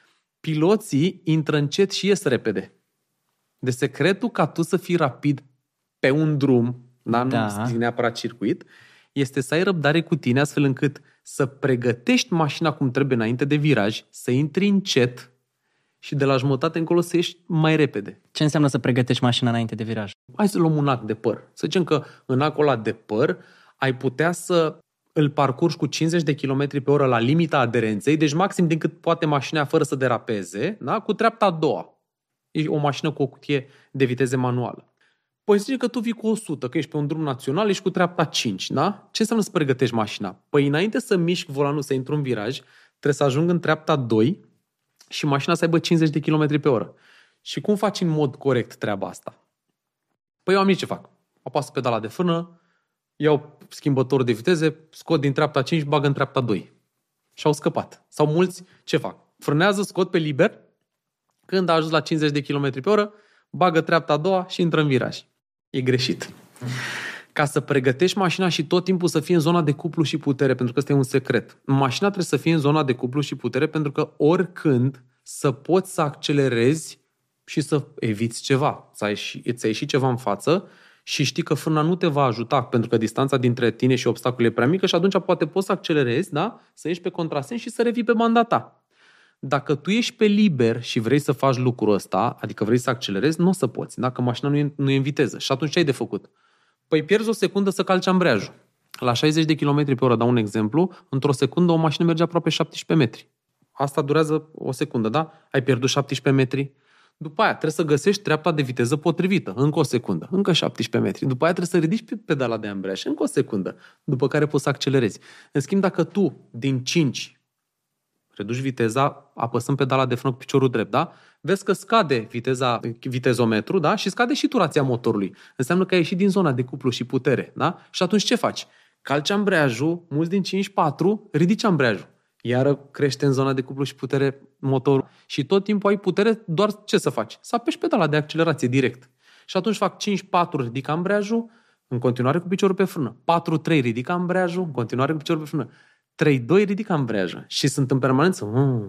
Speaker 1: Piloții intră încet și ies repede. De secretul ca tu să fii rapid pe un drum, nu zic neapărat circuit, este să ai răbdare cu tine astfel încât să pregătești mașina cum trebuie înainte de viraj, să intri încet și de la jumătate încolo să ieși mai repede.
Speaker 2: Ce înseamnă să pregătești mașina înainte de viraj?
Speaker 1: Hai să luăm un ac de păr. Să zicem că în acul ăla de păr ai putea să îl parcurgi cu 50 de km pe oră la limita aderenței, deci maxim din cât poate mașina fără să derapeze, da? Cu treapta a doua. E o mașină cu o cutie de viteze manuală. Păi zice că tu vii cu 100, că ești pe un drum național, ești cu treapta 5, da? Ce înseamnă să pregătești mașina? Păi înainte să miști volanul, să intru în viraj, trebuie să ajung în treapta 2 și mașina să aibă 50 de km pe oră. Și cum faci în mod corect treaba asta? Păi eu am ce fac? Apasă pedala de frână, iau schimbătorul de viteze, scot din treapta 5, bag în treapta 2. Și au scăpat. Sau mulți ce fac? Frânează, scot pe liber, când a ajuns la 50 de km pe oră, bagă treapta a doua și intră în viraj. E greșit. Ca să pregătești mașina și tot timpul să fie în zona de cuplu și putere, pentru că ăsta e un secret. Mașina trebuie să fie în zona de cuplu și putere pentru că oricând să poți să accelerezi și să eviți ceva. Ți-a ieșit ceva în față și știi că frâna nu te va ajuta pentru că distanța dintre tine și obstacol e prea mică și atunci poate poți să accelerezi, da? Să ieși pe contrasens și să revii pe banda ta. Dacă tu ești pe liber și vrei să faci lucrul ăsta, adică vrei să accelerezi, nu o să poți, dacă mașina nu e în viteză. Și atunci ce ai de făcut? Păi pierzi o secundă să calci ambreiajul. La 60 de km pe oră, dau un exemplu, într-o secundă o mașină merge aproape 17 metri. Asta durează o secundă, da? Ai pierdut 17 metri. După aia trebuie să găsești treapta de viteză potrivită, încă o secundă, încă 17 metri. După aia trebuie să ridici pe pedala de ambreiaj, încă o secundă, după care poți să accelerezi. În schimb, dacă tu din 5 reduci viteza, apăsând pedala de frână cu piciorul drept, da? Vezi că scade vitezometru, da? Și scade și turația motorului. Înseamnă că ai ieșit din zona de cuplu și putere, da? Și atunci ce faci? Calci ambreiajul, mulți din 5-4, ridici ambreiajul. Iară crește în zona de cuplu și putere motorul. Și tot timpul ai putere, doar ce să faci? Să apeși pedala de accelerație direct. Și atunci fac 5-4, ridic ambreiajul, în continuare cu piciorul pe frână. 4-3, ridic ambreiajul, în continuare cu piciorul pe frână. 3-2, ridic ambreiajul. Și sunt în permanență.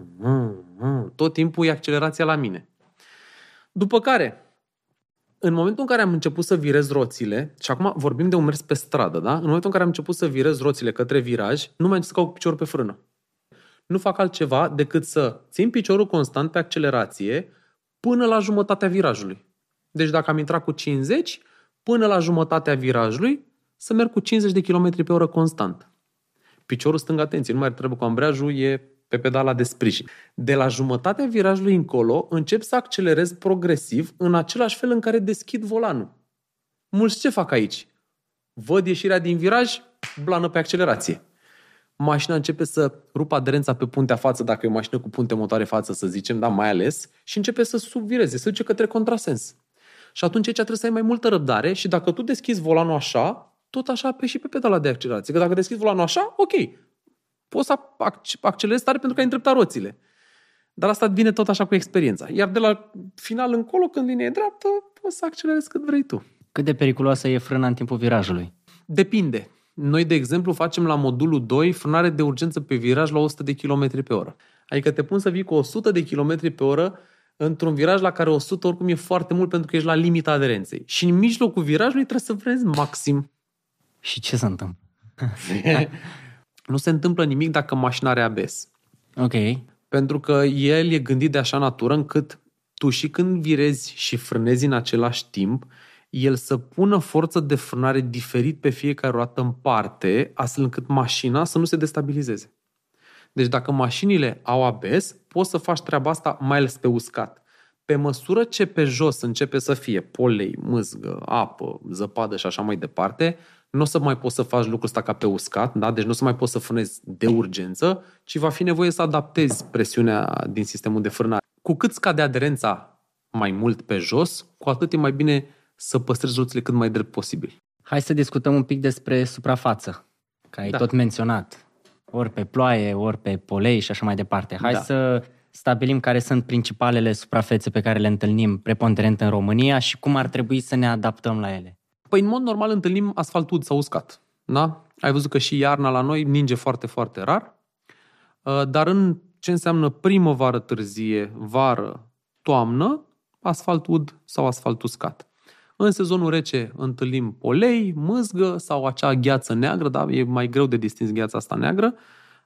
Speaker 1: Tot timpul e accelerația la mine. După care, în momentul în care am început să virez roțile, și acum vorbim de un mers pe stradă, da? În momentul în care am început să virez roțile către viraj, nu mai încep să caut piciorul pe frână. Nu fac altceva decât să țin piciorul constant pe accelerație până la jumătatea virajului. Deci dacă am intrat cu 50, până la jumătatea virajului, să merg cu 50 de km pe oră constant. Piciorul stâng, atenție, nu mai trebuie cu ambreiajul, e pe pedala de sprijin. De la jumătatea virajului încolo, încep să accelerez progresiv în același fel în care deschid volanul. Mulți ce fac aici? Văd ieșirea din viraj, blană pe accelerație. Mașina începe să rupă aderența pe puntea față, dacă e o mașină cu punte motoare față, să zicem, da, mai ales, și începe să subvireze, să duce către contrasens. Și atunci aici trebuie să ai mai multă răbdare și dacă tu deschizi volanul așa, tot așa apeși și pe pedala de accelerație. Că dacă deschizi volanul așa, ok, poți să accelerezi tare pentru că ai îndreptat roțile. Dar asta vine tot așa cu experiența. Iar de la final încolo, când linia e dreaptă, poți să accelerezi cât vrei tu.
Speaker 2: Cât de periculoasă e frâna în timpul virajului?
Speaker 1: Depinde. Noi, de exemplu, facem la modulul 2 frânare de urgență pe viraj la 100 de km pe oră. Adică te pun să vii cu 100 de km pe oră într-un viraj la care 100 oricum e foarte mult pentru că ești la limita aderenței. Și în mijlocul virajului trebuie să frânezi maxim.
Speaker 2: Și ce se întâmplă?
Speaker 1: Nu se întâmplă nimic dacă mașina are ABS.
Speaker 2: Ok.
Speaker 1: Pentru că el e gândit de așa natură încât tu și când virezi și frânezi în același timp, el să pună forță de frânare diferit pe fiecare dată în parte, astfel încât mașina să nu se destabilizeze. Deci dacă mașinile au ABS, poți să faci treaba asta mai ales pe uscat. Pe măsură ce pe jos începe să fie polei, mâzgă, apă, zăpadă și așa mai departe, nu o să mai poți să faci lucrul ăsta ca pe uscat, da? Deci nu o să mai poți să frânezi de urgență, ci va fi nevoie să adaptezi presiunea din sistemul de frânare. Cu cât scade aderența mai mult pe jos, cu atât e mai bine să păstrezi roțile cât mai drept posibil.
Speaker 2: Hai să discutăm un pic despre suprafață, că ai tot menționat. Ori pe ploaie, ori pe polei și așa mai departe. Hai să stabilim care sunt principalele suprafețe pe care le întâlnim preponderent în România și cum ar trebui să ne adaptăm la ele.
Speaker 1: Păi în mod normal întâlnim asfalt ud sau uscat. Da? Ai văzut că și iarna la noi ninge foarte, foarte rar. Dar în ce înseamnă primăvară târzie, vară, toamnă, asfalt ud sau asfalt uscat. În sezonul rece întâlnim polei, mâzgă sau acea gheață neagră, da? E mai greu de distins gheața asta neagră,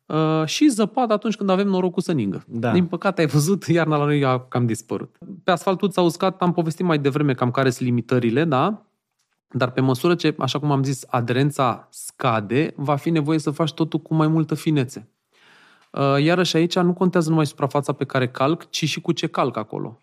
Speaker 1: și zăpadă atunci când avem norocul să ningă.
Speaker 2: Da.
Speaker 1: Din păcate, ai văzut, iarna la noi a cam dispărut. Pe asfalt ud sau uscat am povestit mai devreme cam care sunt limitările, da? Dar pe măsură ce, așa cum am zis, aderența scade, va fi nevoie să faci totul cu mai multă finețe. Iarăși aici nu contează numai suprafața pe care calc, ci și cu ce calc acolo.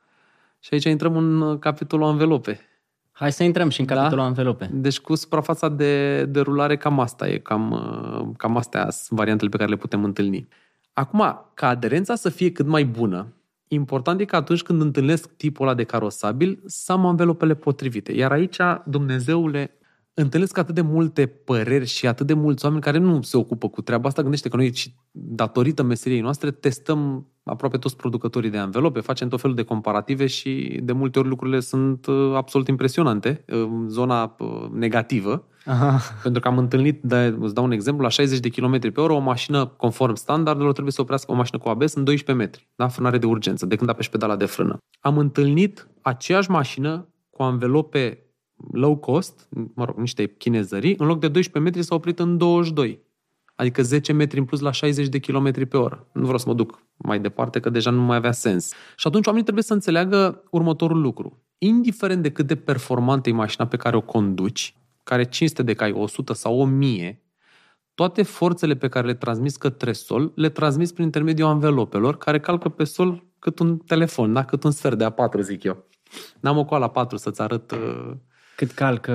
Speaker 1: Și aici intrăm în capitolul anvelope.
Speaker 2: Hai să intrăm și în capitolul anvelope.
Speaker 1: Deci cu suprafața de rulare cam asta e, cam astea sunt variantele pe care le putem întâlni. Acum, ca aderența să fie cât mai bună, important e că atunci când întâlnesc tipul ăla de carosabil să am anvelopele potrivite. Iar aici, Dumnezeule, întâlnesc atât de multe păreri și atât de mulți oameni care nu se ocupă cu treaba asta. Gândește că noi, datorită meseriei noastre, testăm aproape toți producătorii de anvelope, facem tot felul de comparative și de multe ori lucrurile sunt absolut impresionante în zona negativă.
Speaker 2: Aha.
Speaker 1: Pentru că am întâlnit, îți dau un exemplu, la 60 de km pe oră, o mașină conform standardelor trebuie să oprească o mașină cu ABS în 12 metri, da? Frânare de urgență, de când apeși pedala de frână. Am întâlnit aceeași mașină cu anvelope low cost, niște chinezării, în loc de 12 metri s-a oprit în 22. Adică 10 metri în plus la 60 de km pe oră. Nu vreau să mă duc mai departe, că deja nu mai avea sens. Și atunci oamenii trebuie să înțeleagă următorul lucru. Indiferent de cât de performantă e mașina pe care o conduci, care 500 de cai, 100 sau 1000, toate forțele pe care le transmiți către sol, le transmiți prin intermediul anvelopelor, care calcă pe sol cât un telefon, da? Cât un sfert de A4, zic eu. N-am o coală A4 să-ți arăt
Speaker 2: cât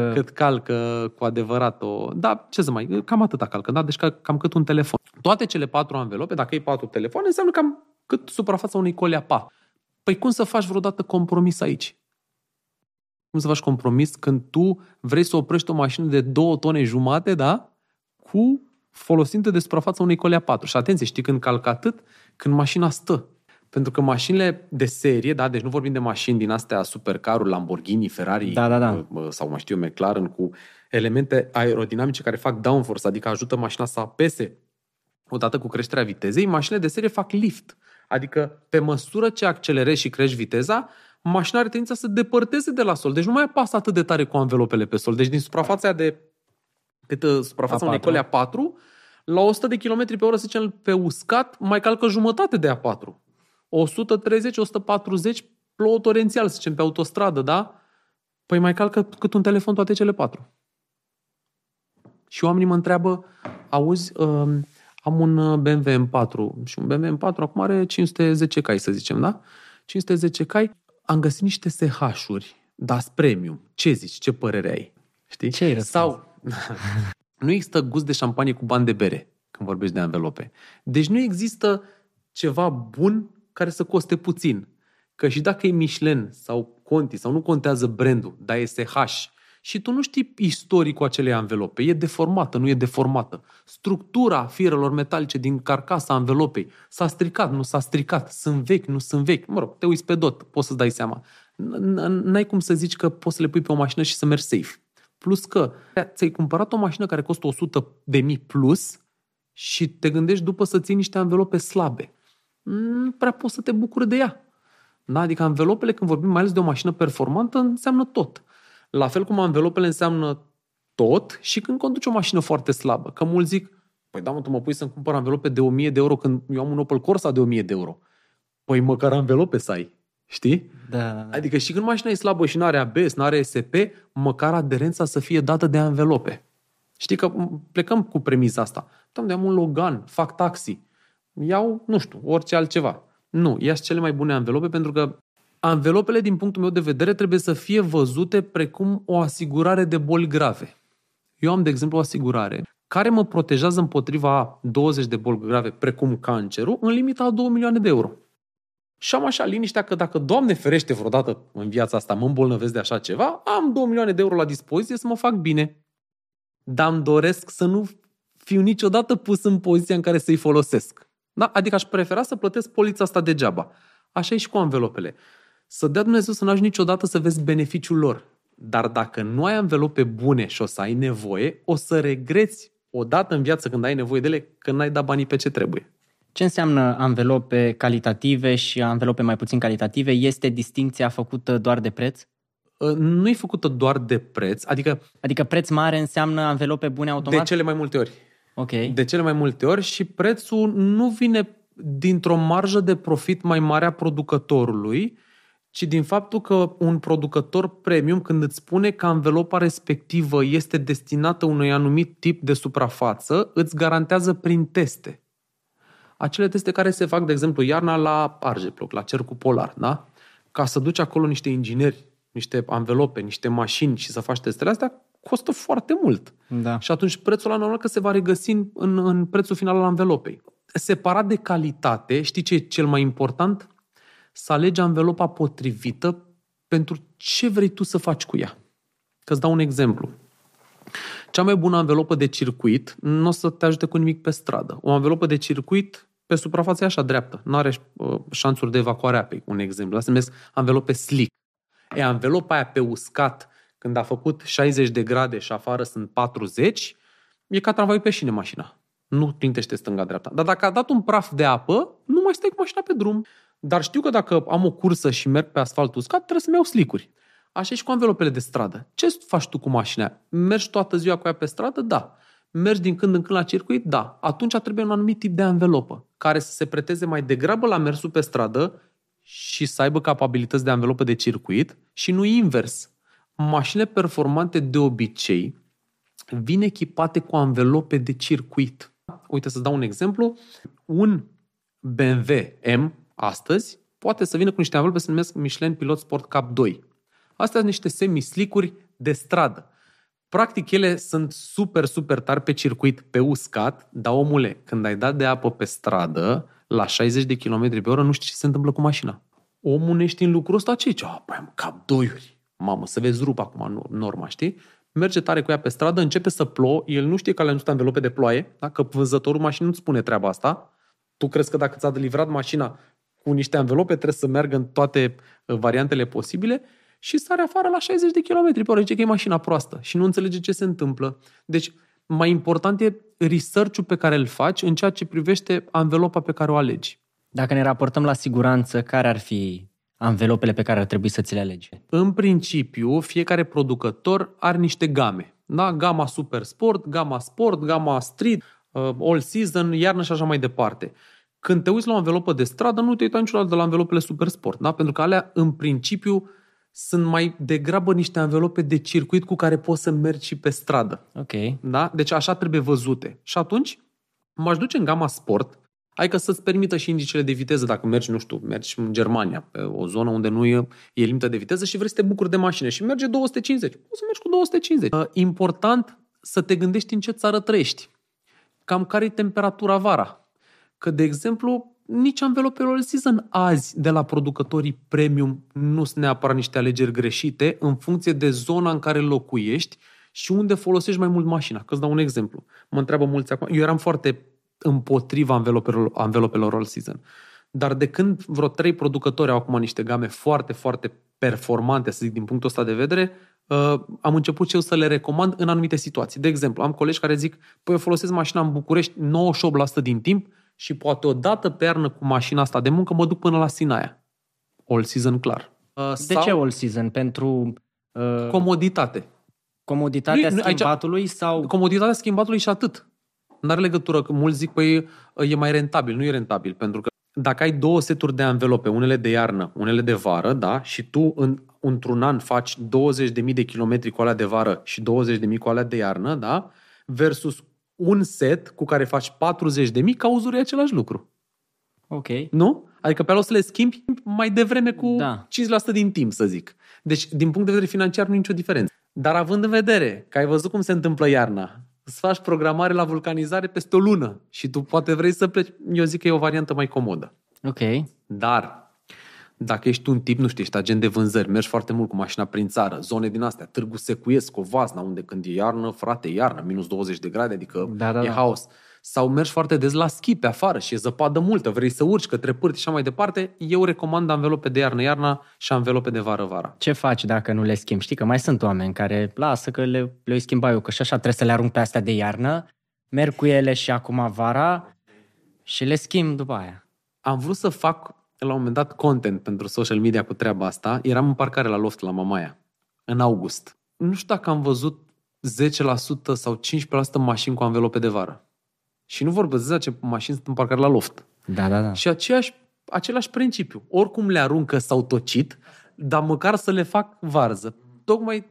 Speaker 2: calcă
Speaker 1: cu adevărat o... Da, ce să mai... Cam atâta calcă, da? Deci cam cât un telefon. Toate cele 4 anvelope, dacă ai 4 telefoane, înseamnă cam cât suprafața unei coli A4. Păi cum să faci vreodată compromis aici? Cum să faci compromis când tu vrei să oprești o mașină de 2 tone jumate, da? Folosind de suprafața unei coli A4. Și atenție, știi când calcă atât? Când mașina stă. Pentru că mașinile de serie, da, deci nu vorbim de mașini din astea supercaruri, Lamborghini, Ferrari,
Speaker 2: da.
Speaker 1: sau mai știu eu, McLaren, cu elemente aerodinamice care fac downforce, adică ajută mașina să apese odată cu creșterea vitezei, mașinile de serie fac lift. Adică pe măsură ce accelerezi și crești viteza, mașina are tendința să se depărteze de la sol. Deci nu mai apasă atât de tare cu anvelopele pe sol. Deci din suprafața aia de suprafața unei coli A4, la 100 de km pe oră, să zicem, pe uscat, mai calcă jumătate de A4. 130, 140, plouă torențial, să zicem, pe autostradă, da? Păi mai calcă cât un telefon toate cele 4. Și oamenii mă întreabă, auzi, am un BMW M4 și un BMW M4 acum are 510 cai, să zicem, da? 510 cai, am găsit niște SH-uri, dar premium. Ce zici? Ce părere ai? Știi?
Speaker 2: Ce-ai răspuns?
Speaker 1: Sau nu există gust de șampanie cu bani de bere când vorbești de anvelope. Deci nu există ceva bun care să coste puțin. Că și dacă e Michelin sau Conti sau nu contează brandul, dar e SH și tu nu știi istoricul acelei anvelope, e deformată, nu e deformată. Structura firelor metalice din carcasa anvelopei s-a stricat, nu s-a stricat, sunt vechi, nu sunt vechi. Mă rog, te uiți pe dot, poți să-ți dai seama. N-ai cum să zici că poți să le pui pe o mașină și să mergi safe. Plus că ți-ai cumpărat o mașină care costă 100.000 plus și te gândești după să ții niște anvelope slabe. Nu prea poți să te bucuri de ea. Da? Adică anvelopele, când vorbim mai ales de o mașină performantă, înseamnă tot. La fel cum anvelopele înseamnă tot și când conduci o mașină foarte slabă. Că mulți zic, păi da, mă, tu mă pui să-mi cumpăr anvelope de 1000 de euro când eu am un Opel Corsa de 1000 de euro. Păi măcar anvelope să ai. Știi?
Speaker 2: Da.
Speaker 1: Adică și când mașina e slabă și n-are ABS, n-are SP, măcar aderența să fie dată de anvelope. Știi că plecăm cu premisa asta. Doamne, am un Logan, fac taxi. Iau, nu știu, orice altceva. Nu, ia-ți cele mai bune anvelope, pentru că anvelopele, din punctul meu de vedere, trebuie să fie văzute precum o asigurare de boli grave. Eu am, de exemplu, o asigurare care mă protejează împotriva 20 de boli grave, precum cancerul, în limita a 2 milioane de euro. Și am așa liniștea că dacă, Doamne ferește, vreodată în viața asta mă îmbolnăvesc de așa ceva, am 2 milioane de euro la dispoziție să mă fac bine. Dar îmi doresc să nu fiu niciodată pus în poziția în care să-i folosesc. Da? Adică aș prefera să plătesc polița asta degeaba. Așa e și cu anvelopele. Să dea Dumnezeu să n-ajungi niciodată să vezi beneficiul lor. Dar dacă nu ai anvelope bune și o să ai nevoie, o să regreți odată în viață când ai nevoie de ele, că n-ai dat banii pe ce trebuie.
Speaker 2: Ce înseamnă anvelope calitative și anvelope mai puțin calitative? Este distincția făcută doar de preț?
Speaker 1: Nu e făcută doar de preț,
Speaker 2: Adică preț mare înseamnă anvelope bune automat?
Speaker 1: De cele mai multe ori.
Speaker 2: Ok.
Speaker 1: De cele mai multe ori și prețul nu vine dintr-o marjă de profit mai mare a producătorului, ci din faptul că un producător premium, când îți spune că anvelopa respectivă este destinată unui anumit tip de suprafață, îți garantează prin teste. Acele teste care se fac, de exemplu, iarna la Arjeploc, la Cercul Polar, da? Ca să duci acolo niște ingineri, niște anvelope, niște mașini și să faci testele astea, costă foarte mult.
Speaker 2: Da.
Speaker 1: Și atunci prețul ăla normal că se va regăsi în prețul final al anvelopei. Separat de calitate, știi ce e cel mai important? Să alegi anvelopa potrivită pentru ce vrei tu să faci cu ea. Că-ți dau un exemplu. Cea mai bună anvelopă de circuit nu o să te ajute cu nimic pe stradă. O anvelopă de circuit pe suprafață e așa dreaptă. Nu are șanțuri de evacuare a apei, un exemplu. Asta se numesc anvelope slick. Anvelopa aia pe uscat, când a făcut 60 de grade și afară sunt 40, e ca tramvaiul pe șine mașina. Nu clintește stânga-dreapta. Dar dacă a dat un praf de apă, nu mai stai cu mașina pe drum. Dar știu că dacă am o cursă și merg pe asfalt uscat, trebuie să-mi iau slicuri. Așa și cu anvelopele de stradă. Ce faci tu cu mașina? Mergi toată ziua cu ea pe stradă? Da. Mergi din când în când la circuit? Da. Atunci trebuie un anumit tip de anvelopă, care să se preteze mai degrabă la mersul pe stradă și să aibă capabilități de anvelopă de circuit și nu invers. Mașinile performante de obicei vin echipate cu anvelope de circuit. Uite, să dau un exemplu. Un BMW M astăzi poate să vină cu niște anvelope, se numesc Michelin Pilot Sport Cup 2. Astea sunt niște semi-slicuri de stradă. Practic, ele sunt super, super tari pe circuit, pe uscat, dar omule, când ai dat de apă pe stradă, la 60 de km pe oră, nu știi ce se întâmplă cu mașina. Omul nu știe în lucrul ăsta, ce zice? Păi am Cup 2-uri. Mamă, să vezi rup acum norma, știi? Merge tare cu ea pe stradă, începe să plouă, el nu știe că le-a anvelope de ploaie, da? Că vânzătorul mașinii nu-ți spune treaba asta. Tu crezi că dacă ți-a livrat mașina cu niște anvelope, trebuie să meargă în toate variantele posibile și sare afară la 60 de km pe oră, zice că e mașina proastă și nu înțelege ce se întâmplă. Deci, mai important e research-ul pe care îl faci în ceea ce privește anvelopa pe care o alegi.
Speaker 2: Dacă ne raportăm la siguranță, care ar fi anvelopele pe care ar trebui să ți le alegi?
Speaker 1: În principiu, fiecare producător are niște game. Da? Gama Super Sport, gama Sport, gama Street, All Season, iarnă și așa mai departe. Când te uiți la o anvelopă de stradă, nu te uita niciodată de la anvelopele Super Sport. Da? Pentru că alea, în principiu, sunt mai degrabă niște anvelope de circuit cu care poți să mergi și pe stradă.
Speaker 2: Ok.
Speaker 1: Da? Deci așa trebuie văzute. Și atunci m-aș duce în gama Sport, adică să-ți permită și indicele de viteză dacă mergi, nu știu, mergi în Germania, pe o zonă unde nu e limită de viteză și vrei să te bucuri de mașină și merge 250. O să mergi cu 250. Important să te gândești în ce țară trăiești. Cam care e temperatura vara. Că, de exemplu, nici anvelopele All Season azi de la producătorii premium nu sunt neapărat niște alegeri greșite în funcție de zona în care locuiești și unde folosești mai mult mașina. Că îți dau un exemplu. Mă întreabă mulți acum. Eu eram foarte împotriva anvelopelor All Season. Dar de când vreo 3 producători au acum niște game foarte, foarte performante, să zic, din punctul ăsta de vedere, am început și eu să le recomand în anumite situații. De exemplu, am colegi care zic, păi eu folosesc mașina în București 98% din timp și poate o dată pe iarnă cu mașina asta de muncă mă duc până la Sinaia. All Season, clar.
Speaker 2: De ce All Season? Pentru
Speaker 1: comoditate.
Speaker 2: Comoditatea schimbatului sau...
Speaker 1: Comoditatea schimbatului și atât. N-are legătură, că mulți zic, păi e mai rentabil. Nu e rentabil, pentru că dacă ai 2 seturi de anvelope, unele de iarnă, unele de vară, da, și tu într-un an faci 20.000 de kilometri cu alea de vară și 20.000 cu alea de iarnă, da, versus un set cu care faci 40.000, cauzuri același lucru.
Speaker 2: Ok.
Speaker 1: Nu? Adică pe alea o să le schimbi mai devreme cu 5% din timp, să zic. Deci, din punct de vedere financiar, nu e nicio diferență. Dar având în vedere că ai văzut cum se întâmplă iarna, îți faci programare la vulcanizare peste o lună și tu poate vrei să pleci, eu zic că e o variantă mai comodă.
Speaker 2: Ok.
Speaker 1: Dar dacă ești un tip, nu știu, ești agent de vânzări, mergi foarte mult cu mașina prin țară, zone din astea, Târgu Secuiesc, Covasna, unde când e iarnă, frate, iarnă, minus 20 de grade, adică e haos. sau mergi foarte des la schi pe afară și e zăpadă multă, vrei să urci către pârti și așa mai departe, eu recomand anvelope de iarna și anvelope de vară.
Speaker 2: Ce faci dacă nu le schimbi? Știi că mai sunt oameni care lasă că le schimba eu, că și așa trebuie să le arunc pe astea de iarnă, merg cu ele și acum vara și le schimb după aia.
Speaker 1: Am vrut să fac la un moment dat content pentru social media cu treaba asta. Eram în parcare la loft la Mamaia, în august. Nu știu dacă am văzut 10% sau 15% mașini cu anvelope de vară. Și nu vorbesc de ce mașini sunt în parcare la loft.
Speaker 2: Da.
Speaker 1: Și același principiu. Oricum le aruncă sau tocit, dar măcar să le fac varză. Tocmai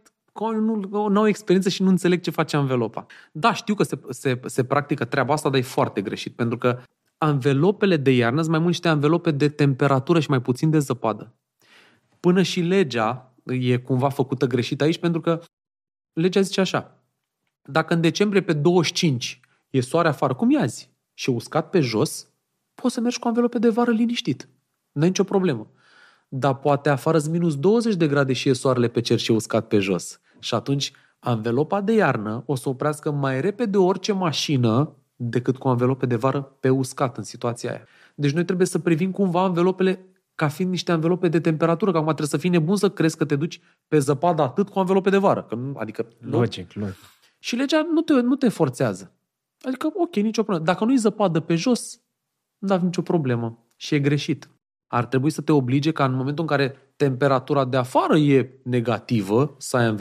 Speaker 1: nu au experiență și nu înțeleg ce face anvelopa. Da, știu că se practică treaba asta, dar e foarte greșit, pentru că anvelopele de iarnă sunt mai mult niște anvelope de temperatură și mai puțin de zăpadă. Până și legea e cumva făcută greșit aici, pentru că legea zice așa: dacă în decembrie pe 25 e soare afară, cum e azi, și e uscat pe jos, poți să mergi cu anvelope de vară liniștit. Nu e nicio problemă. Dar poate afară sunt minus 20 de grade și e soarele pe cer și e uscat pe jos. Și atunci anvelopa de iarnă o să oprească mai repede orice mașină decât cu anvelope de vară pe uscat în situația aia. Deci noi trebuie să privim cumva anvelopele ca fiind niște anvelope de temperatură, că acum trebuie să fii nebun să crezi că te duci pe zăpadă atât cu anvelope de vară. Adică,
Speaker 2: Logic.
Speaker 1: Și legea nu te forțează. Adică, ok, nicio problemă. Dacă nu-i zăpadă pe jos, nu avem nicio problemă. Și e greșit. Ar trebui să te oblige ca în momentul în care temperatura de afară e negativă, să ai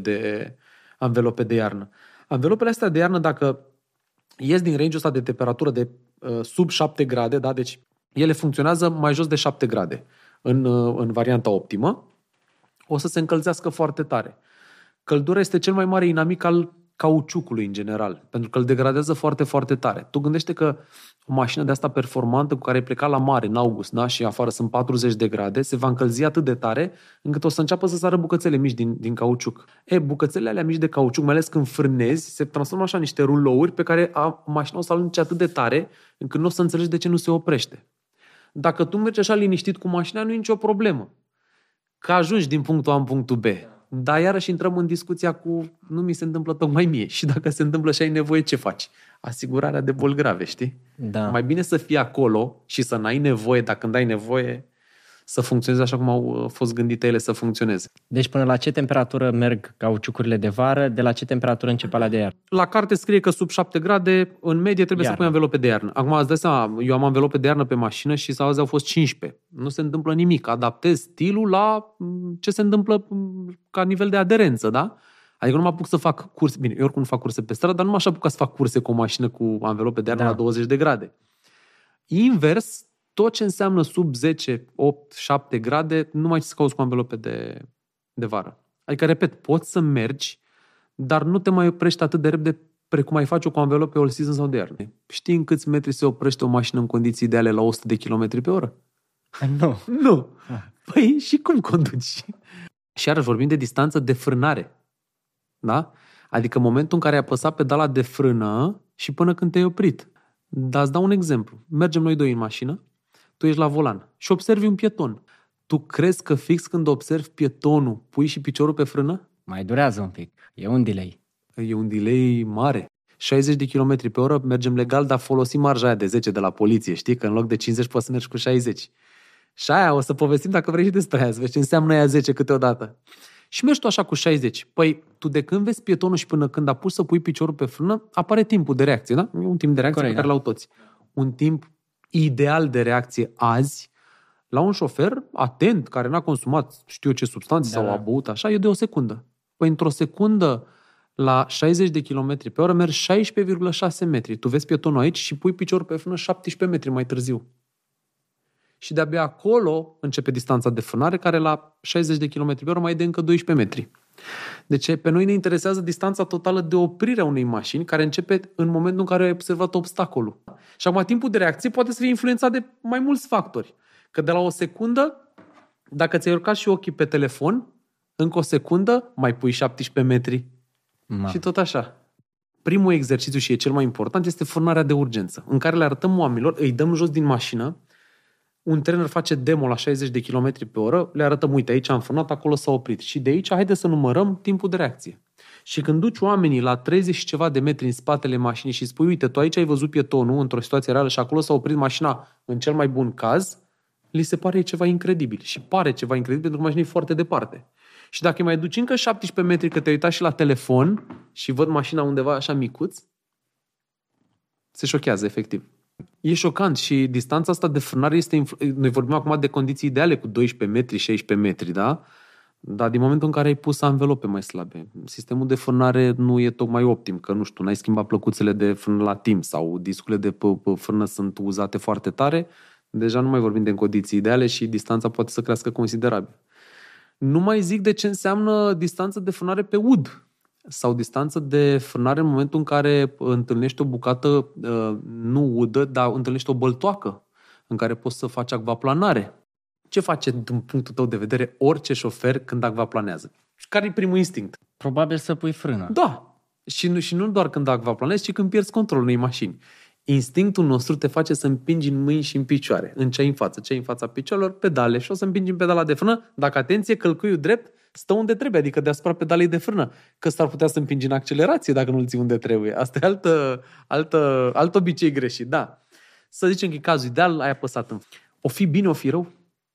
Speaker 1: anvelope de iarnă. Anvelopele astea de iarnă, dacă ies din range-ul ăsta de temperatură de sub 7 grade, da? Deci ele funcționează mai jos de 7 grade în varianta optimă, o să se încălzească foarte tare. Căldura este cel mai mare inamic al cauciucului în general, pentru că îl degradează foarte, foarte tare. Tu gândește că o mașină de asta performantă cu care ai plecat la mare în august, da? Și afară sunt 40 de grade, se va încălzi atât de tare încât o să înceapă să sară bucățele mici din cauciuc. Bucățele alea mici de cauciuc, mai ales când frânezi, se transformă așa în niște rulouri pe care mașina o să alunece atât de tare încât nu o să înțelegi de ce nu se oprește. Dacă tu mergi așa liniștit cu mașina, nu e nicio problemă. Că ajungi din punctul A în punctul B. Dar iarăși intrăm în discuția cu nu mi se întâmplă tocmai mie. Și dacă se întâmplă și ai nevoie, ce faci? Asigurarea de boli grave, știi?
Speaker 2: Da.
Speaker 1: Mai bine să fii acolo și să n-ai nevoie, dacă când ai nevoie, să funcționeze așa cum au fost gândite ele să funcționeze.
Speaker 2: Deci până la ce temperatură merg cauciucurile de vară, de la ce temperatură începe alea de iarnă?
Speaker 1: La carte scrie că sub 7 grade, în medie, trebuie să pui anvelope de iarnă. Acum îți dai seama, eu am anvelope de iarnă pe mașină și azi au fost 15. Nu se întâmplă nimic. Adaptez stilul la ce se întâmplă ca nivel de aderență, da? Adică nu mă apuc să fac curse. Bine, eu oricum nu fac curse pe stradă, dar nu m-aș apuca să fac curse cu o mașină cu anvelope de iarnă la 20 de grade. Invers, tot ce înseamnă sub 10, 8, 7 grade, nu mai să cauți cu anvelope de vară. Adică, repet, poți să mergi, dar nu te mai oprești atât de repede precum ai face-o cu anvelope all season sau de iarnă. Știi în câți metri se oprește o mașină în condiții ideale la 100 de km pe oră? Nu. Păi și cum conduci? Și iarăși vorbim de distanță de frânare. Da? Adică momentul în care ai apăsat pedala de frână și până când te-ai oprit. Dar îți dau un exemplu. Mergem noi doi în mașină, tu ești la volan și observi un pieton. Tu crezi că fix când observi pietonul, pui și piciorul pe frână?
Speaker 2: Mai durează un pic. E un delay.
Speaker 1: E un delay mare. 60 de km pe oră mergem legal, dar folosim marja aia de 10 de la poliție. Știi că în loc de 50 poți să mergi cu 60. Și aia o să povestim dacă vrei și despre aia, să vezi ce înseamnă aia 10 câteodată. Și mergi tu așa cu 60. Păi, tu de când vezi pietonul și până când apuci să pui piciorul pe frână, apare timpul de reacție, da? E un timp de reacție. Corect, pe care l-au toți. Un timp ideal de reacție azi, la un șofer atent, care n-a consumat știu ce substanțe sau a băut așa, e de o secundă. Păi într-o secundă, la 60 de km pe oră, mergi 16,6 metri. Tu vezi pietonul aici și pui piciorul pe frână 17 metri mai târziu. Și de-abia acolo începe distanța de frânare, care la 60 de km pe oră mai e de încă 12 metri. Deci pe noi ne interesează distanța totală de oprire a unei mașini, care începe în momentul în care ai observat obstacolul. Și acum timpul de reacție poate să fie influențat de mai mulți factori. Că de la o secundă, dacă ți-ai urcat și ochii pe telefon, încă o secundă mai pui 17 metri. Și tot așa. Primul exercițiu, și e cel mai important, este frânarea de urgență, în care le arătăm oamenilor, îi dăm jos din mașină, un trainer face demo la 60 de km pe oră, le arătăm, uite, aici am frânat, acolo s-a oprit. Și de aici, haide să numărăm timpul de reacție. Și când duci oamenii la 30 și ceva de metri în spatele mașinii și spui, uite, tu aici ai văzut pietonul într-o situație reală și acolo s-a oprit mașina în cel mai bun caz, li se pare ceva incredibil. Și pare ceva incredibil pentru că mașina e foarte departe. Și dacă îi mai duci încă 17 metri, că te-ai uitat și la telefon și văd mașina undeva așa micuț, se șochează, efectiv. E șocant și distanța asta de frânare este... Noi vorbim acum de condiții ideale cu 12 metri, 16 metri, da? Dar din momentul în care ai pus anvelope mai slabe, sistemul de frânare nu e tocmai optim, că nu știu, n-ai schimbat plăcuțele de frână la timp sau discurile de frână sunt uzate foarte tare, deja nu mai vorbim de condiții ideale și distanța poate să crească considerabil. Nu mai zic de ce înseamnă distanță de frânare pe ud sau distanță de frânare în momentul în care întâlnești o bucată nu udă, dar întâlnești o băltoacă în care poți să faci acvaplanare. Ce face, din punctul tău de vedere, orice șofer când acvaplanează? Care e primul instinct?
Speaker 2: Probabil să pui frână.
Speaker 1: Da. Și nu doar când acvaplanezi, ci când pierzi controlul unei mașini. Instinctul nostru te face să împingi în mâini și în picioare. În ce ai în față? Ce ai în fața picioarelor? Pedale. Și o să împingi în pedala de frână. Dacă, atenție, călcâiul drept stă unde trebuie, adică deasupra pedalei de frână. Că s-ar putea să împingi în accelerație dacă nu-l ții unde trebuie. Asta e alt obicei greșit, da. Să zicem că e cazul ideal, ai apăsat în... O fi bine, o fi rău?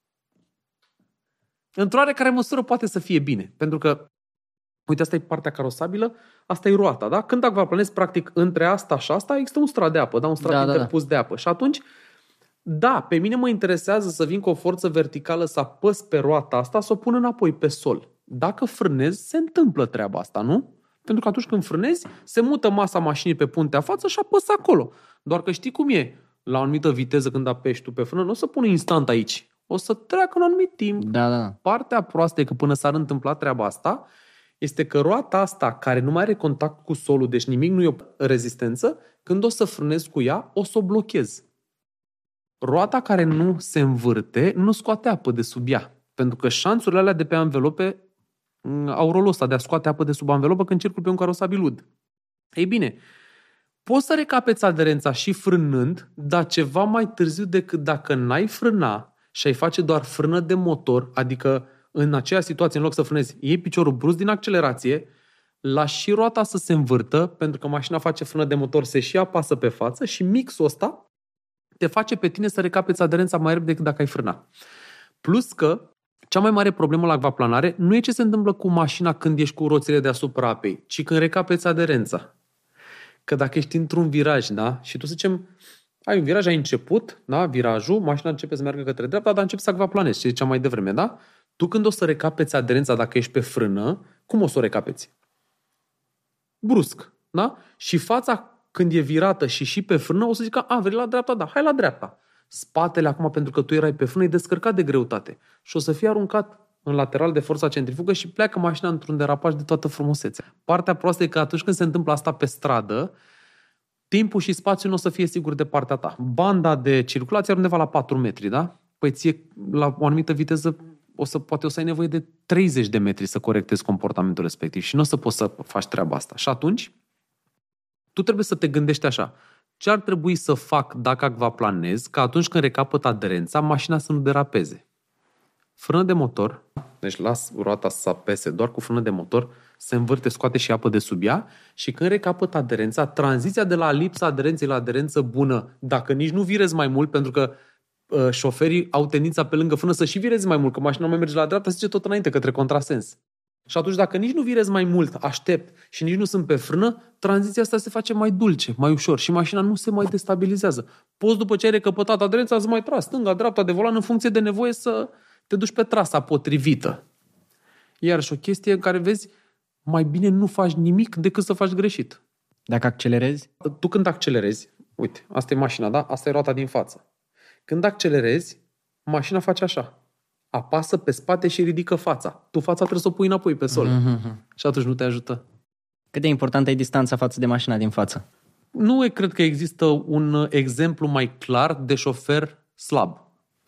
Speaker 1: Într-o oarecare măsură poate să fie bine. Pentru că, uite, asta e partea carosabilă, asta e roata, da? Când acvaplanezi, practic, între asta și asta, există un strat de apă, da? Un strat interpus de apă. Și atunci, da, pe mine mă interesează să vin cu o forță verticală, să apăs pe roata asta, să o pun înapoi pe sol. Dacă frânezi, se întâmplă treaba asta, nu? Pentru că atunci când frânezi, se mută masa mașinii pe puntea față și apăsă acolo. Doar că știi cum e? La o anumită viteză, când apeși tu pe frână, nu o să pun instant aici. O să treacă un anumit timp.
Speaker 2: Da.
Speaker 1: Partea proastă e că până s-ar întâmpla treaba asta, este că roata asta, care nu mai are contact cu solul, deci nimic nu e o rezistență, când o să frânezi cu ea, o să o blochezi. Roata care nu se învârte, nu scoate apă de sub ea. Pentru că șanțurile alea de pe anvelope au rolul ăsta de a scoate apă de sub anvelopă când circul pe un carosabil ud. Ei bine, poți să recapeți aderența și frânând, dar ceva mai târziu decât dacă n-ai frâna și ai face doar frână de motor, adică în aceea situație, în loc să frânezi, iei piciorul brusc din accelerație, lași și roata să se învârtă, pentru că mașina face frână de motor, se și apasă pe față și mixul ăsta te face pe tine să recapeți aderența mai repede decât dacă ai frâna. Plus că cea mai mare problemă la acvaplanare nu e ce se întâmplă cu mașina când ești cu roțile deasupra apei, ci când recapeți aderența. Că dacă ești într-un viraj, da, și tu să zicem, ai un viraj, ai început, da, virajul, mașina începe să meargă către dreapta, dar începe să acvaplanezi, ce ziceam mai devreme, da? Tu când o să recapeți aderența dacă ești pe frână, cum o să o recapeți? Brusc, da? Și fața când e virată și pe frână, o să zică, vrei la dreapta? Da, hai la dreapta. Spatele acum, pentru că tu erai pe frână, e descărcat de greutate și o să fie aruncat în lateral de forța centrifugă și pleacă mașina într-un derapaj de toată frumusețea. Partea proastă e că atunci când se întâmplă asta pe stradă, timpul și spațiul nu o să fie sigur de partea ta. Banda de circulație are undeva la 4 metri, da? Păi ție, la o anumită viteză, poate o să ai nevoie de 30 de metri să corectezi comportamentul respectiv și nu o să poți să faci treaba asta. Și atunci, tu trebuie să te gândești așa. Ce ar trebui să fac dacă acvaplanez, ca atunci când recapăt aderența, mașina să nu derapeze? Frână de motor, deci las roata să apese doar cu frână de motor, se învârte, scoate și apă de sub ea și când recapăt aderența, tranziția de la lipsa aderenței la aderență bună, dacă nici nu virezi mai mult, pentru că șoferii au tendința pe lângă frână să și virezi mai mult, că mașina mai merge la dreapta, se zice tot înainte, către contrasens. Și atunci dacă nici nu virezi mai mult, aștept și nici nu sunt pe frână, tranziția asta se face mai dulce, mai ușor și mașina nu se mai destabilizează. Poți după ce ai recăpătat aderența să mai tragi stânga, dreapta de volan în funcție de nevoie să te duci pe trasa potrivită. Iarăși o chestie în care vezi, mai bine nu faci nimic decât să faci greșit.
Speaker 2: Dacă accelerezi?
Speaker 1: Tu când accelerezi, uite, asta e mașina, da? Asta e roata din față. Când accelerezi, mașina face așa. Apasă pe spate și ridică fața. Tu fața trebuie să o pui înapoi pe sol. Și atunci nu te ajută.
Speaker 2: Cât de importantă e distanța față de mașina din față?
Speaker 1: Nu cred că există un exemplu mai clar de șofer slab.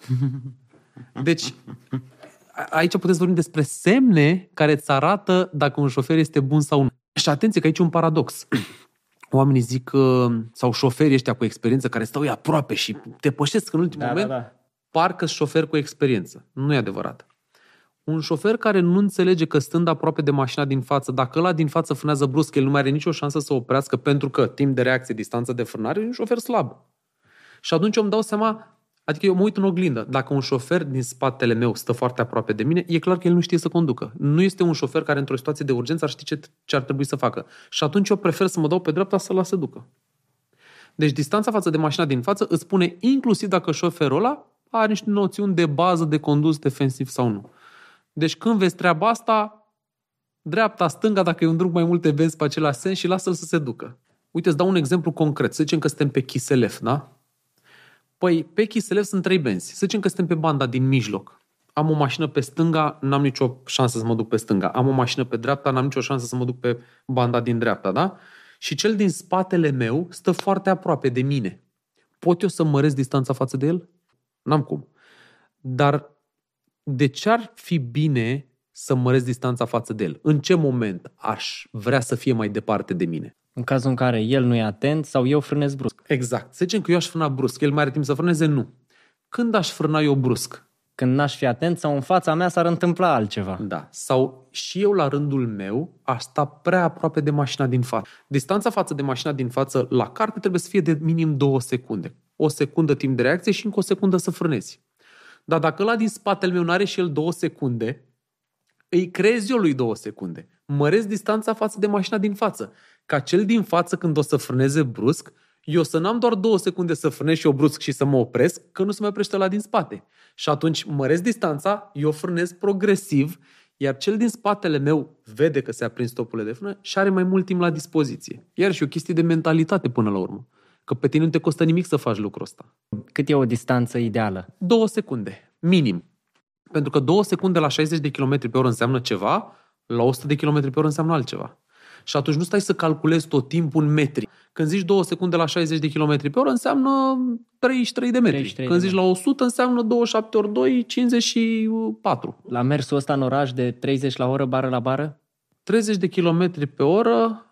Speaker 1: Deci, aici puteți vorbi despre semne care îți arată dacă un șofer este bun sau nu. Și atenție că aici e un paradox. Oamenii zic, sau șoferii ăștia cu experiență care stau aproape și te pășesc în ultimul moment, parcă-s șofer cu experiență. Nu e adevărat. Un șofer care nu înțelege că stând aproape de mașina din față, dacă ăla din față frânează brusc, el nu mai are nicio șansă să oprească pentru că timp de reacție, distanță de frânare, e un șofer slab. Și atunci eu îmi dau seama, adică eu mă uit în oglindă, dacă un șofer din spatele meu stă foarte aproape de mine, e clar că el nu știe să conducă. Nu este un șofer care într-o situație de urgență ar ști ce ar trebui să facă. Și atunci eu prefer să mă dau pe dreapta să-l las să ducă. Deci distanța față de mașina din față îți spune inclusiv dacă șoferul ăla are niște noțiuni de bază de condus defensiv sau nu. Deci când vezi treaba asta, dreapta, stânga, dacă e un drum mai multe benzi pe același sens și lasă-l să se ducă. Uite, îți dau un exemplu concret. Să zicem că suntem pe Chiselef, da? Păi, pe Chiselef sunt 3 benzi. Să zicem că suntem pe banda din mijloc. Am o mașină pe stânga, n-am nicio șansă să mă duc pe stânga. Am o mașină pe dreapta, n-am nicio șansă să mă duc pe banda din dreapta, da? Și cel din spatele meu stă foarte aproape de mine. Pot eu să măresc distanța față de el? N-am cum. Dar de ce ar fi bine să măresc distanța față de el? În ce moment aș vrea să fie mai departe de mine?
Speaker 2: În cazul în care el nu e atent sau eu frânez brusc.
Speaker 1: Exact. Să zicem că eu aș frâna brusc. El mai are timp să frâneze? Nu. Când aș frâna eu brusc?
Speaker 2: Când n-aș fi atent sau în fața mea s-ar întâmpla altceva.
Speaker 1: Da. Sau și eu la rândul meu aș sta prea aproape de mașina din față. Distanța față de mașina din față la carte trebuie să fie de minim 2 secunde. O secundă timp de reacție și încă o secundă să frânezi. Dar dacă ăla din spatele meu n-are și el 2 secunde, îi creez eu lui 2 secunde. Măresc distanța față de mașina din față. Ca cel din față, când o să frâneze brusc, eu să n-am doar 2 secunde să frânez și eu brusc și să mă opresc, că nu se mai oprește ăla din spate. Și atunci măresc distanța, eu frânez progresiv, iar cel din spatele meu vede că se aprins stopurile de frână și are mai mult timp la dispoziție. Iar și o chestie de mentalitate până la urmă. Că pe tine nu te costă nimic să faci lucrul ăsta.
Speaker 2: Cât e o distanță ideală?
Speaker 1: 2 secunde, minim. Pentru că 2 secunde la 60 de km pe oră înseamnă ceva, la 100 de km pe oră înseamnă altceva. Și atunci nu stai să calculezi tot timpul în metri. Când zici 2 secunde la 60 de km pe oră înseamnă 33 de metri.
Speaker 2: 33
Speaker 1: Când
Speaker 2: de
Speaker 1: zici la 100 înseamnă 27 ori 2, 54.
Speaker 2: La mersul ăsta în oraș de 30 la oră, bară la bară?
Speaker 1: 30 de km pe oră,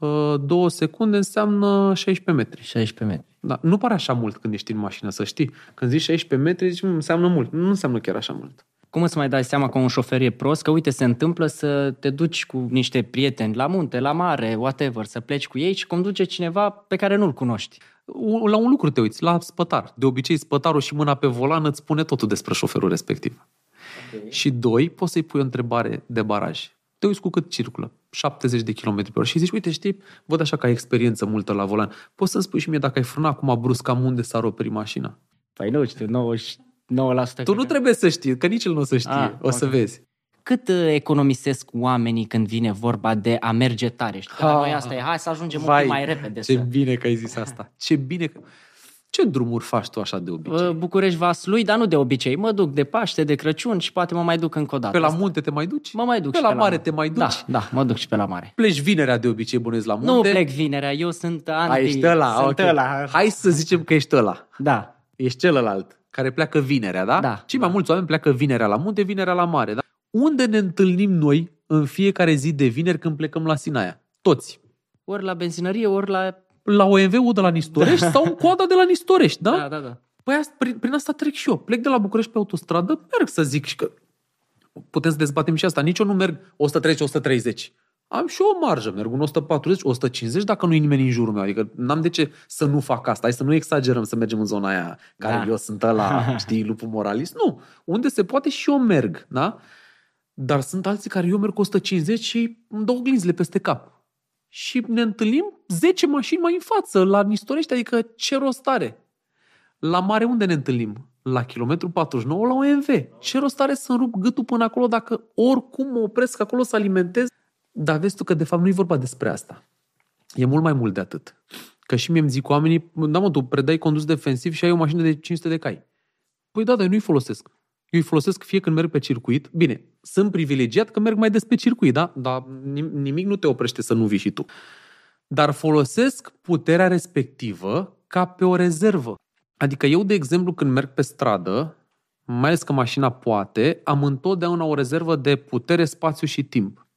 Speaker 1: 2 secunde înseamnă 16 metri.
Speaker 2: 16 metri.
Speaker 1: Da, nu pare așa mult când ești în mașină, să știi. Când zici 16 metri, zici, înseamnă mult. Nu înseamnă chiar așa mult.
Speaker 2: Cum îți mai dai seama că un șofer e prost? Că uite, se întâmplă să te duci cu niște prieteni la munte, la mare, whatever, să pleci cu ei și conduce cineva pe care nu-l cunoști.
Speaker 1: La un lucru te uiți, la spătar. De obicei, spătarul și mâna pe volan îți spune totul despre șoferul respectiv. Okay. Și 2, poți să-i pui o întrebare de baraj. Te uiți cu cât circulă? 70 de km pe oră. Și zici, uite, știi, văd așa că ai experiență multă la volan. Poți să-mi spui și mie dacă ai frâna acum brusc, cam unde s-ar opri mașina?
Speaker 2: Păi nu știu, 99%.
Speaker 1: Tu nu trebuie să știi, că nici el nu o să știe. O să vezi.
Speaker 2: Cât economisesc oamenii când vine vorba de a merge tare? Știi, la noi asta e, hai să ajungem un pic mai repede.
Speaker 1: Ce bine că ai zis asta. Ce bine că... Ce drumuri faci tu așa de obicei?
Speaker 2: București-Vaslui, dar nu de obicei. Mă duc de Paște, de Crăciun și poate mă mai duc încă o dată.
Speaker 1: Pe la munte te mai duci?
Speaker 2: Mă mai duc
Speaker 1: pe
Speaker 2: și
Speaker 1: la mare te mai duci?
Speaker 2: Da, mă duc și pe la mare.
Speaker 1: Pleci vinerea de obicei, bănuiesc, la munte?
Speaker 2: Nu plec vinerea, eu sunt anti...
Speaker 1: Ești ăla,
Speaker 2: ăla.
Speaker 1: Hai să zicem că ești ăla.
Speaker 2: Da.
Speaker 1: Ești celălalt, care pleacă vinerea, da?
Speaker 2: Da.
Speaker 1: Cei mai mulți oameni pleacă vinerea la munte, vinerea la mare, da? Unde ne întâlnim noi în fiecare zi de vineri când plecăm la Sinaia? Toți.
Speaker 2: Ori la benzinărie, ori la
Speaker 1: OMV-ul de la Nistorești sau în coada de la Nistorești, da?
Speaker 2: Da.
Speaker 1: Păi prin asta trec și eu. Plec de la București pe autostradă, merg să zic și că putem să dezbatem și asta. Nici eu nu merg 130-130. Am și o marjă, merg un 140-150 dacă nu e nimeni în jurul meu. Adică n-am de ce să nu fac asta. Hai să nu exagerăm să mergem în zona aia care eu sunt ăla, știi, lupul moralist. Nu. Unde se poate și eu merg, da? Dar sunt alții care eu merg cu 150 și îmi dau glinzile peste cap. Și ne întâlnim 10 mașini mai în față, la Nistorești, adică ce rost are? La mare unde ne întâlnim? La kilometru 49 la OMV. Ce rost are să-mi rup gâtul până acolo dacă oricum mă opresc acolo să alimentez? Dar vezi tu că de fapt nu e vorba despre asta. E mult mai mult de atât. Că și mie îmi zic oamenii, da mă, tu predai condus defensiv și ai o mașină de 500 de cai. Păi da, dar eu nu-i folosesc. Eu îi folosesc fie când merg pe circuit. Bine, sunt privilegiat că merg mai des pe circuit, da? Dar nimic nu te oprește să nu vii și tu. Dar folosesc puterea respectivă ca pe o rezervă. Adică eu, de exemplu, când merg pe stradă, mai ales că mașina poate, am întotdeauna o rezervă de putere, spațiu și timp.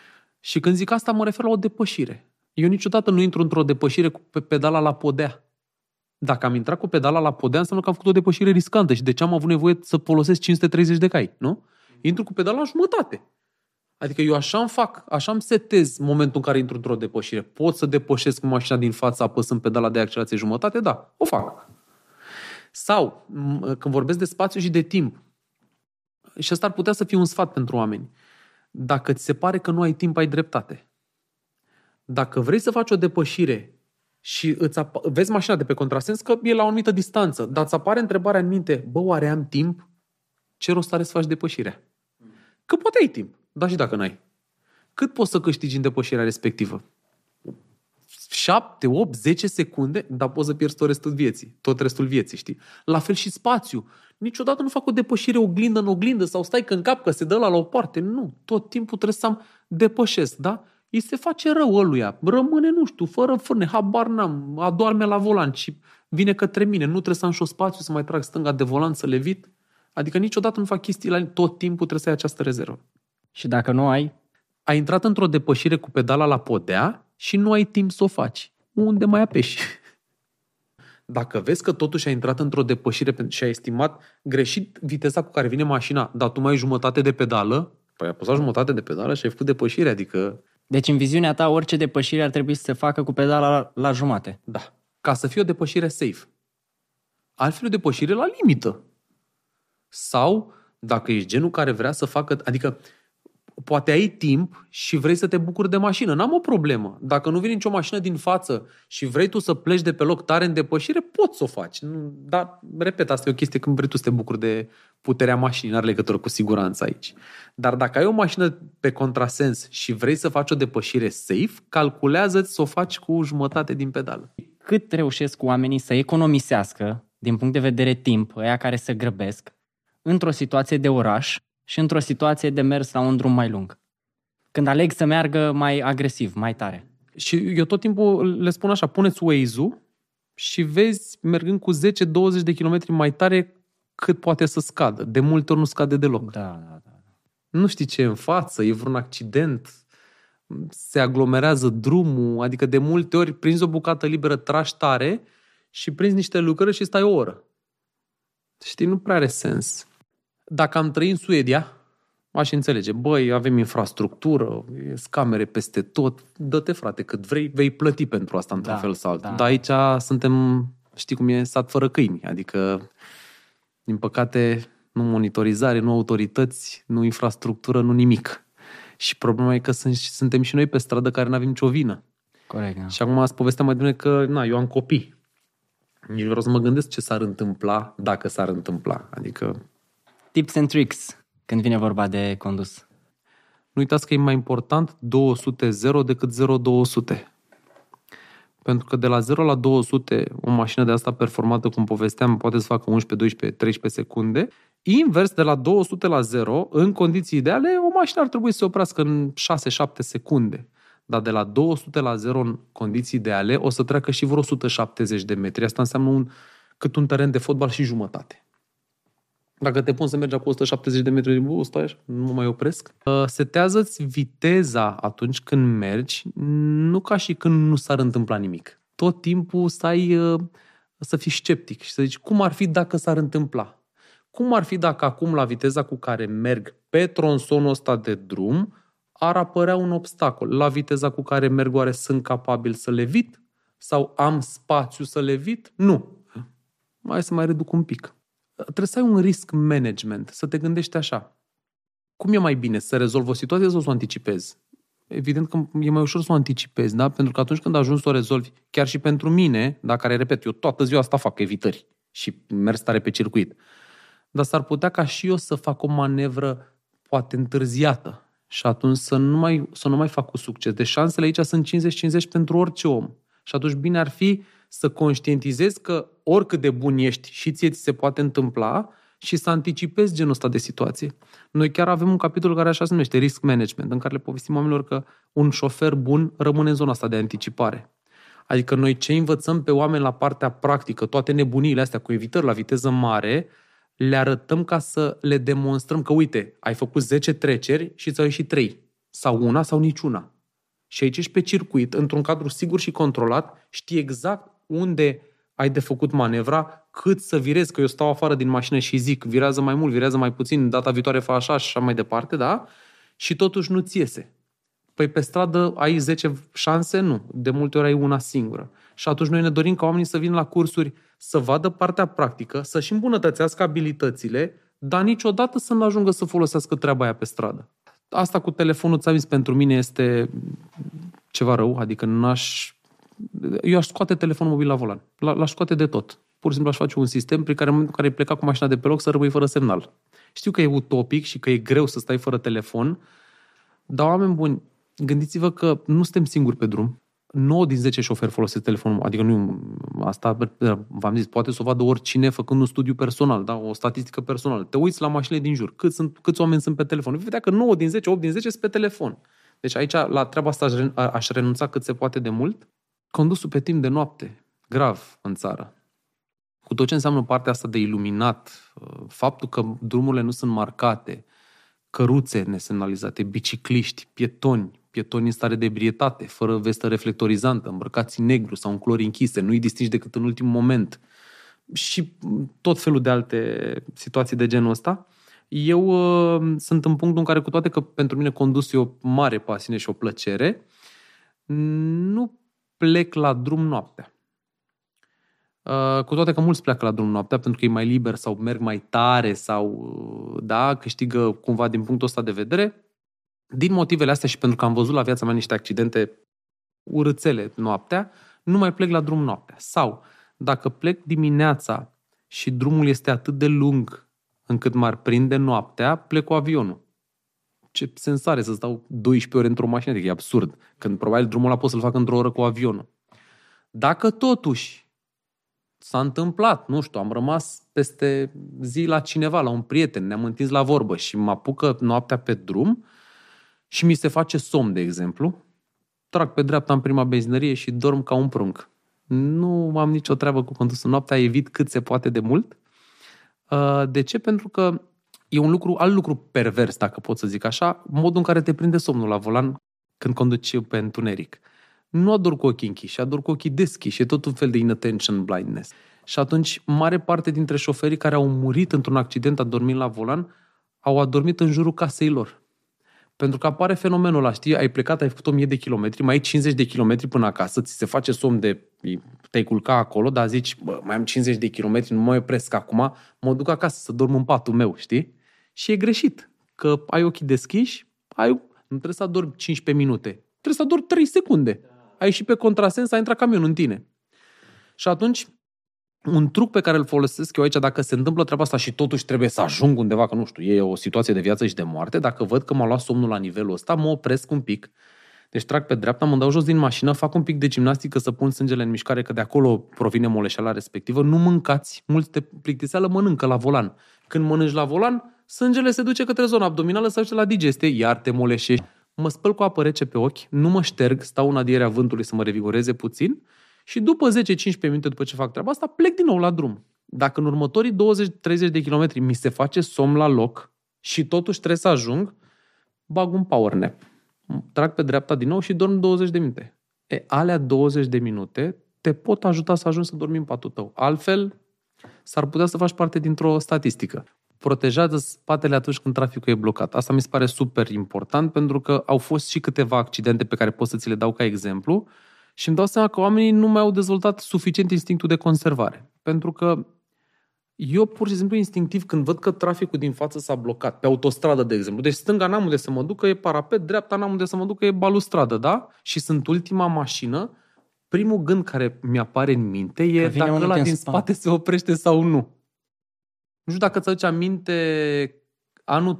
Speaker 1: Și când zic asta, mă refer la o depășire. Eu niciodată nu intru într-o depășire cu pedala la podea. Dacă am intrat cu pedala la podea, înseamnă că am făcut o depășire riscantă și de ce am avut nevoie să folosesc 530 de cai, nu? intru cu pedala la jumătate. Adică eu așa îmi setez momentul în care intru într-o depășire. Pot să depășesc mașina din față apăsând pedala de accelerație jumătate? Da, o fac. Sau, când vorbesc de spațiu și de timp, și ăsta ar putea să fie un sfat pentru oameni. Dacă ți se pare că nu ai timp, ai dreptate. Dacă vrei să faci o depășire și vezi mașina de pe contrasens că e la o anumită distanță, dar îți apare întrebarea în minte, oare am timp? Ce rost are să faci depășirea? Că poate ai timp, dar și dacă n-ai. Cât poți să câștigi în depășirea respectivă? 7, 8, 10 secunde, dar poți să pierzi tot restul vieții, știi? La fel și spațiu. Niciodată nu fac o depășire oglindă în oglindă sau stai că în cap că se dă la o parte. Nu, tot timpul trebuie să depășesc, da? Îi se face rău ăluia, rămâne, nu știu, fără frâne, habar n-am, adorme la volan și vine către mine. Nu trebuie să am și o spațiu să mai trag stânga de volan, să levit. Adică niciodată nu fac chestii, tot timpul trebuie să ai această rezervă.
Speaker 2: Și dacă nu ai?
Speaker 1: Ai intrat într-o depășire cu pedala la podea și nu ai timp să o faci. Unde mai apeși? Dacă vezi că totuși ai intrat într-o depășire și ai estimat greșit viteza cu care vine mașina, dar tu mai ai jumătate de pedală, păi ai apăsat jumătate de pedală și ai făcut depășire, adică...
Speaker 2: Deci în viziunea ta orice depășire ar trebui să se facă cu pedala la jumate.
Speaker 1: Da. Ca să fie o depășire safe. Altfel o depășire la limită. Sau dacă ești genul care vrea să facă... Adică poate ai timp și vrei să te bucuri de mașină. N-am o problemă. Dacă nu vine nicio mașină din față și vrei tu să pleci de pe loc tare în depășire, poți să o faci. Dar, repet, asta e o chestie când vrei tu să te bucuri de puterea mașinii. N-are legătură cu siguranța aici. Dar dacă ai o mașină pe contrasens și vrei să faci o depășire safe, calculează-ți să o faci cu jumătate din pedală.
Speaker 2: Cât reușesc oamenii să economisească, din punct de vedere timp, ăia care se grăbesc, într-o situație de oraș și într-o situație de mers la un drum mai lung? Când aleg să meargă mai agresiv, mai tare.
Speaker 1: Și eu tot timpul le spun așa, puneți Waze-ul și vezi, mergând cu 10-20 de kilometri mai tare, cât poate să scadă. De multe ori nu scade deloc.
Speaker 2: Da.
Speaker 1: Nu știi ce e în față, e vreun accident, se aglomerează drumul, adică de multe ori prinzi o bucată liberă, tragi tare și prinzi niște lucrări și stai o oră. Știi, nu prea are sens. Dacă am trăit în Suedia, aș înțelege. Băi, avem infrastructură, camere peste tot. Dă-te, frate, cât vrei, vei plăti pentru asta într-un fel sau altul.
Speaker 2: Da.
Speaker 1: Dar aici suntem, știi cum e, sat fără câini. Adică, din păcate, nu monitorizare, nu autorități, nu infrastructură, nu nimic. Și problema e că suntem și noi pe stradă care nu avem nicio vină.
Speaker 2: Corect, da.
Speaker 1: Și acum ați povestea mai devreme că, eu am copii. Eu vreau să mă gândesc ce s-ar întâmpla dacă s-ar întâmpla. Adică...
Speaker 2: Tips and tricks când vine vorba de condus.
Speaker 1: Nu uitați că e mai important 200-0 decât 0-200. Pentru că de la 0 la 200, o mașină de asta performată, cum povesteam, poate să facă 11, 12, 13 secunde. Invers, de la 200 la 0, în condiții ideale, o mașină ar trebui să se oprească în 6-7 secunde. Dar de la 200 la 0, în condiții ideale, o să treacă și vreo 170 de metri. Asta înseamnă cât un teren de fotbal și jumătate. Dacă te pun să mergi cu 170 de metri, stai așa, nu mă mai opresc. Setează-ți viteza atunci când mergi, nu ca și când nu s-ar întâmpla nimic. Tot timpul să fii sceptic și să zici, cum ar fi dacă s-ar întâmpla? Cum ar fi dacă acum, la viteza cu care merg pe tronsonul ăsta de drum, ar apărea un obstacol? La viteza cu care merg, oare sunt capabil să le evit? Sau am spațiu să le evit? Nu. Hai să mai reduc un pic. Trebuie să ai un risk management, să te gândești așa. Cum e mai bine, să rezolvi o situație sau să o anticipezi? Evident că e mai ușor să o anticipezi, da? Pentru că atunci când ajungi să o rezolvi, chiar și pentru mine, da, care, repet, eu toată ziua asta fac evitări și merg tare pe circuit, dar s-ar putea ca și eu să fac o manevră poate întârziată și atunci să nu mai fac cu succes. Deci șansele aici sunt 50-50 pentru orice om. Și atunci bine ar fi să conștientizezi că oricât de bun ești și ție ți se poate întâmpla și să anticipezi genul ăsta de situație. Noi chiar avem un capitol care așa se numește Risk Management, în care le povestim oamenilor că un șofer bun rămâne în zona asta de anticipare. Adică noi ce învățăm pe oameni la partea practică, toate nebuniile astea cu evitări la viteză mare, le arătăm ca să le demonstrăm că, uite, ai făcut 10 treceri și ți-au ieșit 3. Sau una sau niciuna. Și aici ești pe circuit, într-un cadru sigur și controlat, știi exact unde ai de făcut manevra, cât să virezi, că eu stau afară din mașină și zic, virează mai mult, virează mai puțin, data viitoare fă așa și așa mai departe, da? Și totuși nu-ți iese. Păi pe stradă ai 10 șanse? Nu. De multe ori ai una singură. Și atunci noi ne dorim ca oamenii să vină la cursuri, să vadă partea practică, să-și îmbunătățească abilitățile, dar niciodată să nu ajungă să folosească treaba aia pe stradă. Asta cu telefonul, ți-am zis, pentru mine este ceva rău, adică eu aș scoate telefonul mobil la volan. L-aș scoate de tot. Pur și simplu aș face un sistem prin care în momentul în care ai plecat cu mașina de pe loc să rămâi fără semnal. Știu că e utopic și că e greu să stai fără telefon, dar oameni buni, gândiți-vă că nu suntem singuri pe drum. 9 din 10 șoferi folosesc telefonul, adică nu asta, v-am zis, poate să o vadă oricine făcând un studiu personal, da? O statistică personală. Te uiți la mașinile din jur, câți oameni sunt pe telefon. Vei vedea că 9 din 10, 8 din 10 sunt pe telefon. Deci aici, la treaba asta aș renunța cât se poate de mult. Condusul pe timp de noapte, grav în țară. Cu tot ce înseamnă partea asta de iluminat, faptul că drumurile nu sunt marcate, căruțe nesemnalizate, bicicliști, pietoni în stare de ebrietate, fără vestă reflectorizantă, îmbrăcați în negru sau în culori închise, nu-i distingi decât în ultimul moment. Și tot felul de alte situații de genul ăsta. Eu sunt în punctul în care, cu toate că pentru mine condusul e o mare pasiune și o plăcere, nu plec la drum noaptea. Cu toate că mulți pleacă la drum noaptea pentru că e mai liber sau merg mai tare sau da, câștigă cumva din punctul ăsta de vedere. Din motivele astea și pentru că am văzut la viața mea niște accidente urâțele noaptea, nu mai plec la drum noaptea. Sau dacă plec dimineața și drumul este atât de lung încât m-ar prinde noaptea, plec cu avionul. Ce sens are să stau 12 ore într-o mașină? Adică e absurd. Când probabil drumul ăla pot să-l fac într-o oră cu avionul. Dacă totuși s-a întâmplat, nu știu, am rămas peste zi la cineva, la un prieten, ne-am întins la vorbă și mă apucă noaptea pe drum și mi se face somn, de exemplu, trag pe dreapta în prima benzinărie și dorm ca un prunc. Nu am nicio treabă cu condusul noaptea, evit cât se poate de mult. De ce? Pentru că e alt lucru pervers, dacă pot să zic așa, modul în care te prinde somnul la volan când conduci pe întuneric. Nu ador cu ochii închiși, ador cu ochii deschiși, e tot un fel de inattention blindness. Și atunci, mare parte dintre șoferii care au murit într-un accident adormind la volan, au adormit în jurul casei lor. Pentru că apare fenomenul ăla, știi, ai plecat, ai făcut 1000 de kilometri, mai ai 50 de kilometri până acasă, ți se face somn te-ai culca acolo, dar zici, mai am 50 de kilometri, nu mă opresc acum, mă duc acasă să dorm în patul meu, știi? Și e greșit, că ai ochii deschiși, nu trebuie să adormi 15 minute, trebuie să adormi 3 secunde. Ai ieșit pe contrasens, a intrat camionul în tine. Și atunci, un truc pe care îl folosesc eu aici, dacă se întâmplă treaba asta și totuși trebuie să ajung undeva, că nu știu, e o situație de viață și de moarte, dacă văd că m-a luat somnul la nivelul ăsta, mă opresc un pic. Deci trag pe dreapta, mă dau jos din mașină, fac un pic de gimnastică să pun sângele în mișcare, că de acolo provine moleșeala respectivă. Nu mâncați, mulți te plictiseală, mănâncă la volan. Când mănânci la volan, sângele se duce către zona abdominală sau la digestie, iar te moleșești. Mă spăl cu apă rece pe ochi, nu mă șterg, stau în adierea vântului să mă revigoreze puțin și după 10-15 minute după ce fac treaba asta, plec din nou la drum. Dacă în următorii 20-30 de kilometri mi se face somn la loc și totuși trebuie să ajung, bag un power nap. Trag pe dreapta din nou și dorm 20 de minute. Alea 20 de minute te pot ajuta să ajungi să dormi în patul tău. Altfel, s-ar putea să faci parte dintr-o statistică. Protejează spatele atunci când traficul e blocat. Asta mi se pare super important pentru că au fost și câteva accidente pe care pot să ți le dau ca exemplu și îmi dau seama că oamenii nu mai au dezvoltat suficient instinctul de conservare. Pentru că eu pur și simplu instinctiv când văd că traficul din față s-a blocat, pe autostradă de exemplu, deci stânga n-am unde să mă duc, că e parapet, dreapta n-am unde să mă duc, că e balustradă, da? Și sunt ultima mașină, primul gând care mi-apare în minte e dacă ăla din spate se oprește sau nu. Nu știu dacă ți-aduce aminte, anul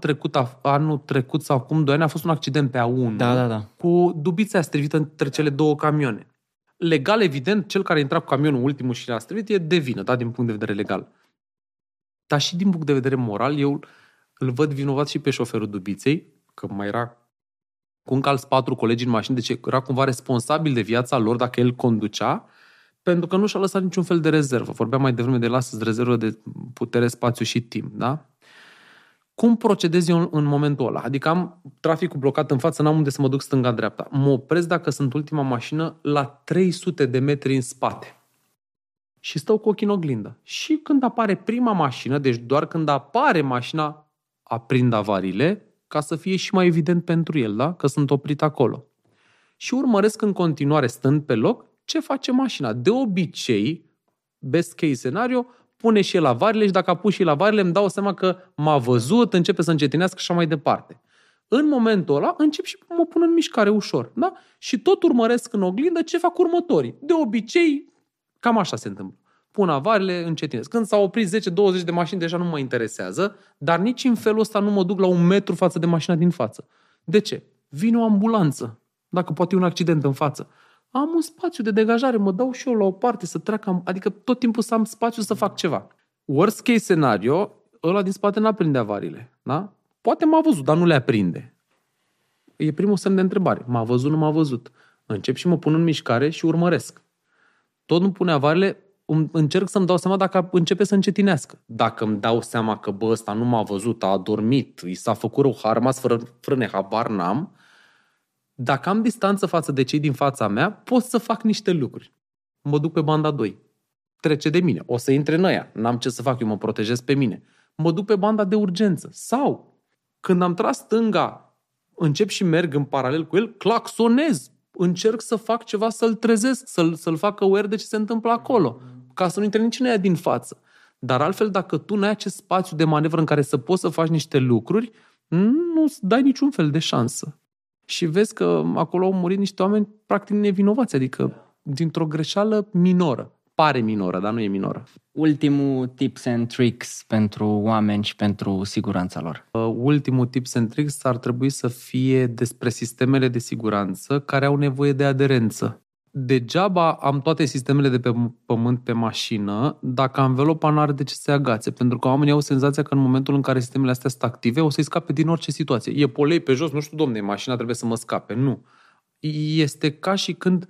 Speaker 1: trecut sau acum 2 ani a fost un accident pe A1 cu dubița strivită între cele două camioane. Legal, evident, cel care intra cu camionul ultimul și l-a strivit e de vină, da, din punct de vedere legal. Dar și din punct de vedere moral, eu îl văd vinovat și pe șoferul dubiței, că mai era cu încă alți 4 colegi în mașină, deci era cumva responsabil de viața lor dacă el conducea, pentru că nu și-a lăsat niciun fel de rezervă. Vorbeam mai devreme de lasă-ți rezervă de putere, spațiu și timp, da? Cum procedez eu în momentul ăla? Adică am traficul blocat în față, n-am unde să mă duc stânga-dreapta. Mă opresc dacă sunt ultima mașină la 300 de metri în spate. și stau cu ochii în oglindă. Și când apare prima mașină, deci doar când apare mașina, aprind avariile, ca să fie și mai evident pentru el, da? Că sunt oprit acolo. Și urmăresc în continuare, stând pe loc, ce face mașina. De obicei, best case scenario, pune și el avariile și dacă a pus și el avariile, îmi dau seama că m-a văzut, începe să încetinească și așa mai departe. În momentul ăla încep și mă pun în mișcare ușor. Da? Și tot urmăresc în oglindă ce fac următorii. De obicei, cam așa se întâmplă. Pun avariile, încetinesc. Când s-au oprit 10-20 de mașini, deja nu mă interesează, dar nici în felul ăsta nu mă duc la 1 metru față de mașina din față. De ce? Vine o ambulanță. Dacă poate e un accident în față. Am un spațiu de degajare, mă dau și eu la o parte să treacă, adică tot timpul să am spațiu să fac ceva. Worst case scenario, ăla din spate n-aprinde avariile. Da? Poate m-a văzut, dar nu le aprinde. E primul semn de întrebare. M-a văzut, nu m-a văzut. Încep și mă pun în mișcare și urmăresc. Tot nu pune avariile, încerc să-mi dau seama dacă începe să încetinească. Dacă îmi dau seama că ăsta nu m-a văzut, a adormit, i s-a făcut rău, a rămas fără frâne, habar n-am, dacă am distanță față de cei din fața mea, pot să fac niște lucruri. Mă duc pe banda 2. Trece de mine. O să intre în ăia. N-am ce să fac, eu mă protejez pe mine. Mă duc pe banda de urgență. Sau, când am tras stânga, încep și merg în paralel cu el, claxonez. Încerc să fac ceva, să-l trezesc, să-l fac aware de ce se întâmplă acolo. Ca să nu intre nici în ăia din față. Dar altfel, dacă tu nu ai acest spațiu de manevră în care să poți să faci niște lucruri, nu dai niciun fel de șansă. Și vezi că acolo au murit niște oameni practic nevinovați, adică dintr-o greșeală minoră. Pare minoră, dar nu e minoră.
Speaker 2: Ultimul tips and tricks pentru oameni și pentru siguranța lor.
Speaker 1: Ultimul tips and tricks ar trebui să fie despre sistemele de siguranță care au nevoie de aderență. Degeaba am toate sistemele de pe pământ pe mașină dacă anvelopa nu are de ce să se agațe, pentru că oamenii au senzația că în momentul în care sistemele astea sunt active o să-i scape din orice situație. E polei pe jos, nu știu, domne, mașina trebuie să mă scape. Nu. Este ca și când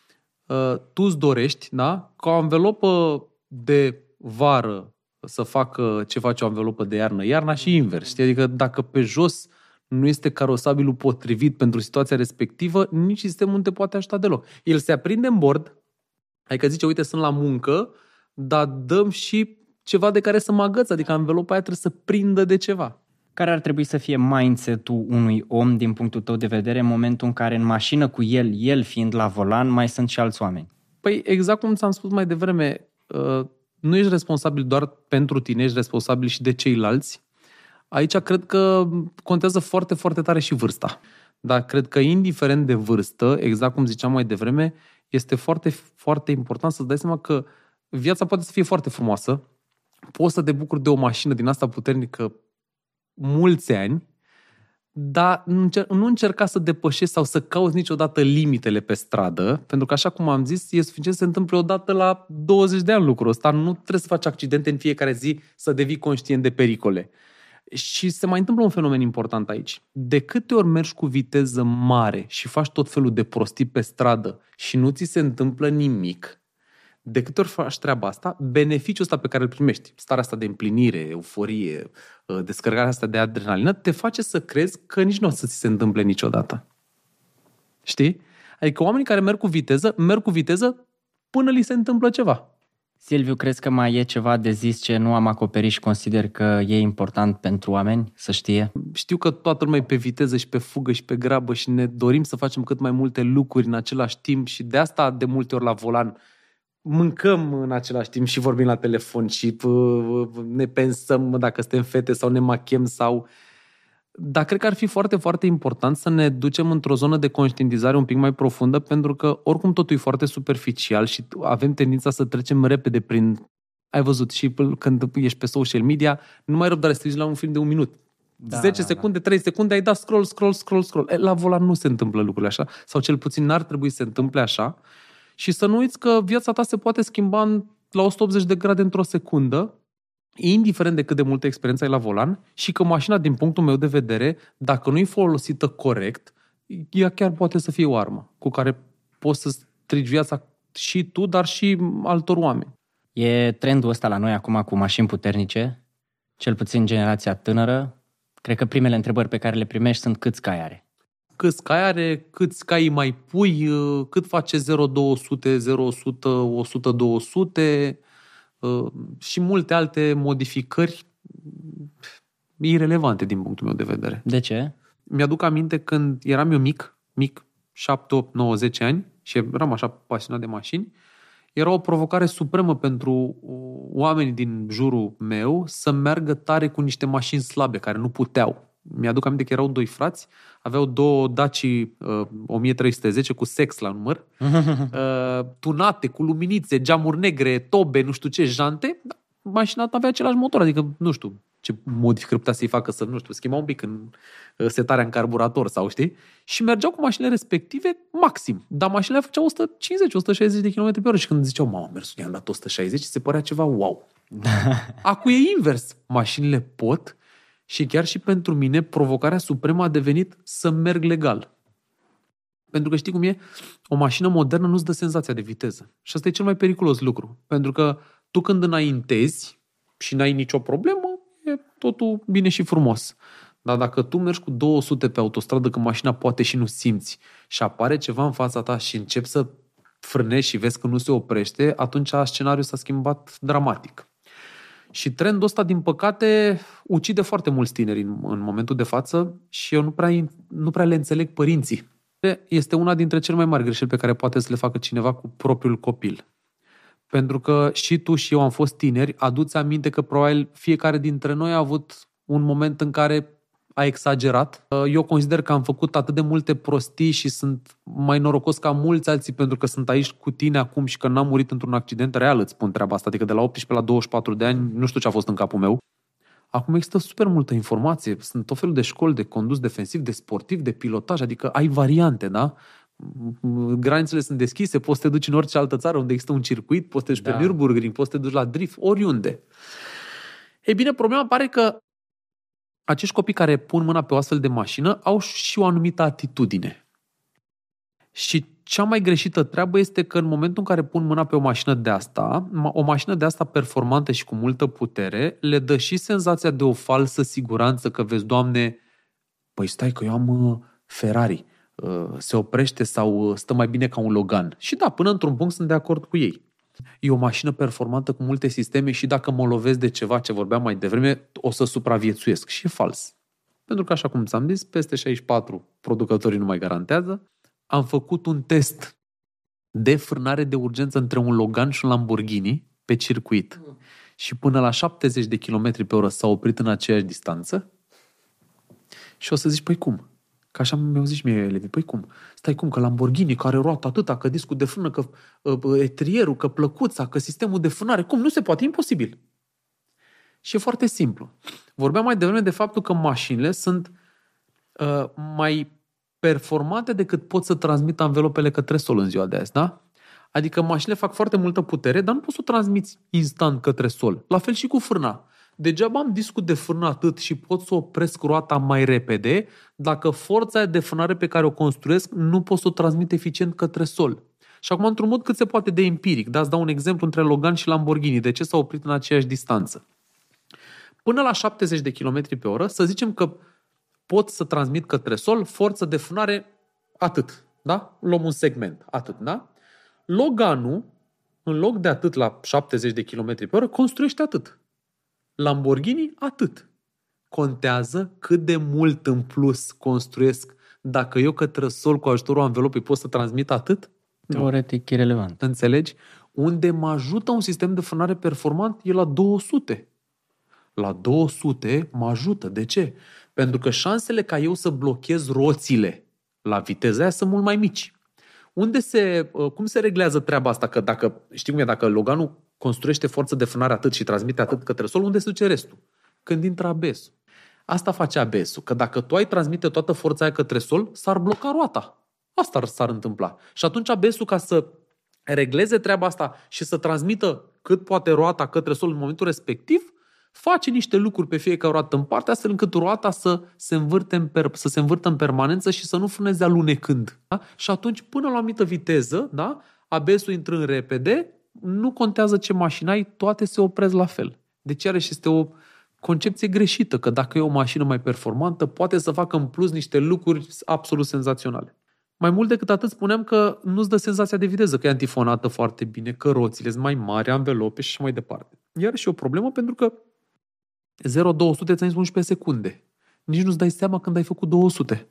Speaker 1: tu îți dorești, da, ca o anvelopă de vară să facă ce face o anvelopă de iarnă, iarna și invers. Știi? Adică dacă pe jos nu este carosabilul potrivit pentru situația respectivă, nici sistemul nu te poate ajuta deloc. El se aprinde în bord, adică zice, uite, sunt la muncă, dar dăm și ceva de care să mă agăț, adică anvelopa aia trebuie să prindă de ceva.
Speaker 2: Care ar trebui să fie mindset-ul unui om din punctul tău de vedere în momentul în care în mașină cu el fiind la volan, mai sunt și alți oameni?
Speaker 1: Păi exact cum ți-am spus mai devreme, nu ești responsabil doar pentru tine, ești responsabil și de ceilalți. Aici cred că contează foarte, foarte tare și vârsta. Dar cred că indiferent de vârstă, exact cum ziceam mai devreme, este foarte, foarte important să-ți dai seama că viața poate să fie foarte frumoasă, poți să te bucuri de o mașină din asta puternică mulți ani, dar nu încerca să depășești sau să cauți niciodată limitele pe stradă, pentru că, așa cum am zis, e suficient să se întâmple odată la 20 de ani lucrul ăsta. Nu trebuie să faci accidente în fiecare zi, să devii conștient de pericole. Și se mai întâmplă un fenomen important aici. De câte ori mergi cu viteză mare și faci tot felul de prostii pe stradă și nu ți se întâmplă nimic, de câte ori faci treaba asta, beneficiul ăsta pe care îl primești, starea asta de împlinire, euforie, descărcarea asta de adrenalină, te face să crezi că nici nu o să ți se întâmple niciodată. Știi? Adică oamenii care merg cu viteză până li se întâmplă ceva.
Speaker 2: Silviu, crezi că mai e ceva de zis ce nu am acoperit și consider că e important pentru oameni să știe?
Speaker 1: Știu că toată lumea e pe viteză și pe fugă și pe grabă și ne dorim să facem cât mai multe lucruri în același timp și de asta de multe ori la volan mâncăm în același timp și vorbim la telefon și ne pensăm dacă suntem fete sau ne machiem sau... Dar cred că ar fi foarte, foarte important să ne ducem într-o zonă de conștientizare un pic mai profundă, pentru că oricum totul e foarte superficial și avem tendința să trecem repede prin... Ai văzut și când ești pe social media, nu mai răbdare să te uiți la un film de 1 minut. 10 secunde, 3 secunde, ai dat scroll. La volan nu se întâmplă lucrurile așa, sau cel puțin n-ar trebui să se întâmple așa. Și să nu uiți că viața ta se poate schimba la 180 de grade într-o secundă, indiferent de cât de multă experiență ai la volan, și că mașina, din punctul meu de vedere, dacă nu e folosită corect, ea chiar poate să fie o armă cu care poți să strici viața și tu, dar și altor oameni.
Speaker 2: E trendul ăsta la noi acum cu mașini puternice, cel puțin generația tânără. Cred că primele întrebări pe care le primești sunt câți cai are.
Speaker 1: Câți cai are, câți cai mai pui, cât face 0-200, 0-100, 100-200. și multe alte modificări irelevante din punctul meu de vedere.
Speaker 2: De ce?
Speaker 1: Mi-aduc aminte când eram eu mic, 7, 8, 9, 10 ani și eram așa pasionat de mașini, era o provocare supremă pentru oamenii din jurul meu să meargă tare cu niște mașini slabe, care nu puteau. Mi-aduc aminte că erau 2 frați, aveau 2 Daci 1310 cu sex la număr, tunate, cu luminițe, geamuri negre, tobe, nu știu ce, jante. Mașina avea același motor, adică nu știu ce modificări putea să-i facă, să, nu știu, schimba un pic în setarea în carburator sau știi, și mergeau cu mașinile respective maxim, dar mașinile făceau 150-160 de km pe oră și când ziceau, mamă, mersul i-am dat 160, se părea ceva wow. Acum e invers, mașinile pot și chiar și pentru mine provocarea supremă a devenit să merg legal. Pentru că știi cum e? O mașină modernă nu-ți dă senzația de viteză. Și asta e cel mai periculos lucru. Pentru că tu când înaintezi și n-ai nicio problemă, e totul bine și frumos. Dar dacă tu mergi cu 200 pe autostradă când mașina poate și nu simți și apare ceva în fața ta și începi să frânezi și vezi că nu se oprește, atunci scenariul s-a schimbat dramatic. Și trendul ăsta, din păcate, ucide foarte mulți tineri în momentul de față și eu nu prea le înțeleg părinții. Este una dintre cele mai mari greșeli pe care poate să le facă cineva cu propriul copil. Pentru că și tu și eu am fost tineri, adu-ți aminte că probabil fiecare dintre noi a avut un moment în care a exagerat. Eu consider că am făcut atât de multe prostii și sunt mai norocos ca mulți alții pentru că sunt aici cu tine acum și că n-am murit într-un accident real, îți spun treaba asta. Adică de la 18 la 24 de ani nu știu ce a fost în capul meu. Acum există super multă informație. Sunt tot felul de școli de condus defensiv, de sportiv, de pilotaj, adică ai variante, da? Granițele sunt deschise, poți să te duci în orice altă țară unde există un circuit, poți să te duci pe Nürburgring, poți să te duci la drift, oriunde. Ei bine, problema pare că acești copii care pun mâna pe o astfel de mașină au și o anumită atitudine. Și cea mai greșită treabă este că în momentul în care pun mâna pe o mașină de asta performantă și cu multă putere, le dă și senzația de o falsă siguranță că vezi, Doamne, păi stai că eu am Ferrari, se oprește sau stă mai bine ca un Logan. Și da, până într-un punct sunt de acord cu ei. E o mașină performantă cu multe sisteme și dacă mă lovesc de ceva ce vorbeam mai devreme, o să supraviețuiesc. Și e fals. Pentru că, așa cum ți-am zis, peste 64 producătorii nu mai garantează. Am făcut un test de frânare de urgență între un Logan și un Lamborghini pe circuit. Și până la 70 de km pe oră s-a oprit în aceeași distanță. Și o să zici, păi cum? Că așa mi-au zis mie elevii, păi cum? Stai cum, că Lamborghini, care roată atâta, că discul de frână, că etrierul, că plăcuța, că sistemul de frânare, cum? Nu se poate, e imposibil. Și e foarte simplu. Vorbeam mai devreme de faptul că mașinile sunt mai performante decât pot să transmită anvelopele către sol în ziua de azi, da? Adică mașinile fac foarte multă putere, dar nu poți să o transmiți instant către sol. La fel și cu frâna. Degeaba am discul de frână atât și pot să opresc roata mai repede dacă forța de frânare pe care o construiesc nu pot să o transmit eficient către sol. Și acum, într-un mod cât se poate de empiric, da, îți dau un exemplu între Logan și Lamborghini. De ce s-au oprit în aceeași distanță? Până la 70 de km pe oră, să zicem că pot să transmit către sol forță de frânare atât, da? Luăm un segment, atât, da? Loganul, în loc de atât la 70 de km pe oră, construiește atât. Lamborghini, atât. Contează cât de mult în plus construiesc dacă eu către sol cu ajutorul anvelopei pot să transmit atât?
Speaker 2: Teoretic irelevant.
Speaker 1: Înțelegi? Unde mă ajută un sistem de frânare performant e la 200. La 200 mă ajută. De ce? Pentru că șansele ca eu să blochez roțile la viteza aia sunt mult mai mici. Cum se reglează treaba asta? Că dacă, știi cum e, dacă Loganul construiește forță de frânare atât și transmite atât către sol, unde se duce restul? Când intră ABS-ul. Asta face ABS-ul, că dacă tu ai transmite toată forța aia către sol, s-ar bloca roata. Asta s-ar întâmpla. Și atunci ABS-ul, ca să regleze treaba asta și să transmită cât poate roata către sol în momentul respectiv, face niște lucruri pe fiecare roată în parte, astfel încât roata să se învârtă în permanență și să nu frâneze alunecând. Da? Și atunci, până la o anumită viteză, da? ABS-ul intrând repede, nu contează ce mașină ai, toate se opresc la fel. Deci, iarăși, este o concepție greșită, că dacă e o mașină mai performantă, poate să facă în plus niște lucruri absolut senzaționale. Mai mult decât atât spuneam că nu-ți dă senzația de viteză, că e antifonată foarte bine, că roțile sunt mai mari, anvelope și așa mai departe. Iar și o problemă pentru că 0-200 ți-am spus pe secunde. Nici nu-ți dai seama când ai făcut 200.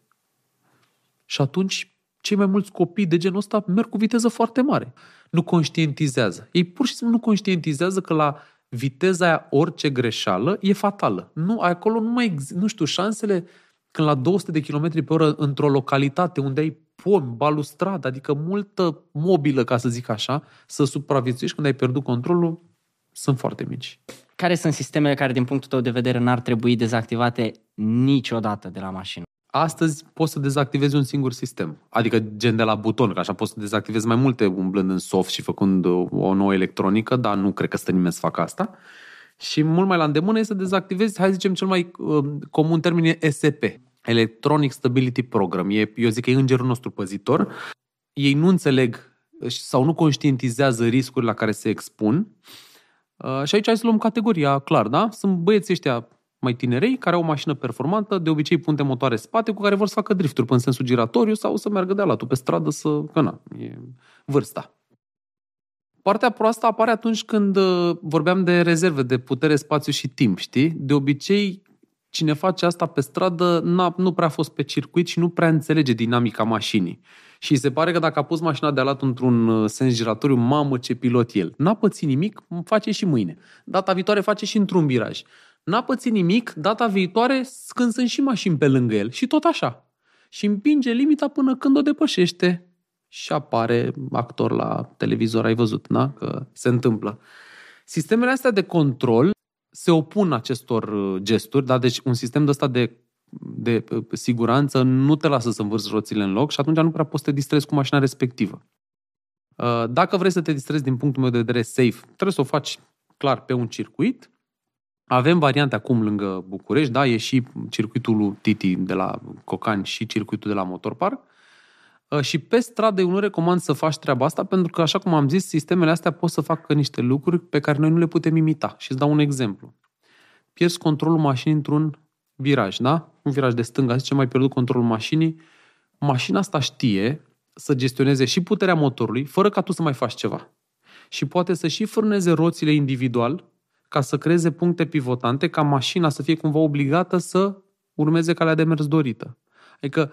Speaker 1: Și atunci cei mai mulți copii de genul ăsta merg cu viteză foarte mare. Nu conștientizează. Ei pur și simplu nu conștientizează că la viteza aia orice greșeală e fatală. Nu, acolo nu mai există, nu știu, șansele când la 200 de km pe oră într-o localitate unde ai pomi, balustradă, adică multă mobilă, ca să zic așa, să supraviețuiești când ai pierdut controlul, sunt foarte mici.
Speaker 2: Care sunt sistemele care, din punctul tău de vedere, n-ar trebui dezactivate niciodată de la mașină?
Speaker 1: Astăzi poți să dezactivezi un singur sistem. Adică gen de la buton, că așa poți să dezactivezi mai multe umblând în soft și făcând o nouă electronică, dar nu cred că stă nimeni să facă asta. Și mult mai la îndemână este să dezactivezi, hai să zicem, cel mai comun termen e ESP, Electronic Stability Program. Eu zic că e îngerul nostru păzitor. Ei nu înțeleg sau nu conștientizează riscurile la care se expun. Și aici hai să luăm categoria clar, da? Sunt băieții ăștia mai tinerei, care au o mașină performantă, de obicei punte motoare spate, cu care vor să facă drifturi în sensul giratoriu sau să meargă de-a latul pe stradă, e vârsta. Partea proastă apare atunci când vorbeam de rezerve, de putere, spațiu și timp, știi? De obicei, cine face asta pe stradă nu prea a fost pe circuit și nu prea înțelege dinamica mașinii. Și se pare că dacă a pus mașina de-a latul într-un sens giratoriu, mamă ce pilot el. N-a pățit nimic, face și mâine. Data viitoare face și într-un viraj. N-a pățit nimic, data viitoare când sunt și mașini pe lângă el. Și tot așa. Și împinge limita până când o depășește. Și apare actor la televizor, ai văzut, da? Că se întâmplă. Sistemele astea de control se opun acestor gesturi, da? Deci un sistem de ăsta de siguranță nu te lasă să învârți roțile în loc și atunci nu prea poți să te distrezi cu mașina respectivă. Dacă vrei să te distrezi din punctul meu de vedere safe, trebuie să o faci clar pe un circuit. Avem variante acum lângă București, da? E și circuitul lui Titi de la Cocani și circuitul de la Motorpark. Și pe stradă eu nu recomand să faci treaba asta pentru că, așa cum am zis, sistemele astea pot să facă niște lucruri pe care noi nu le putem imita. Și îți dau un exemplu. Pierzi controlul mașinii într-un viraj, da? Un viraj de stânga, zicem, ai pierdut controlul mașinii. Mașina asta știe să gestioneze și puterea motorului, fără ca tu să mai faci ceva. Și poate să și frâneze roțile individual ca să creeze puncte pivotante, ca mașina să fie cumva obligată să urmeze calea de mers dorită. Adică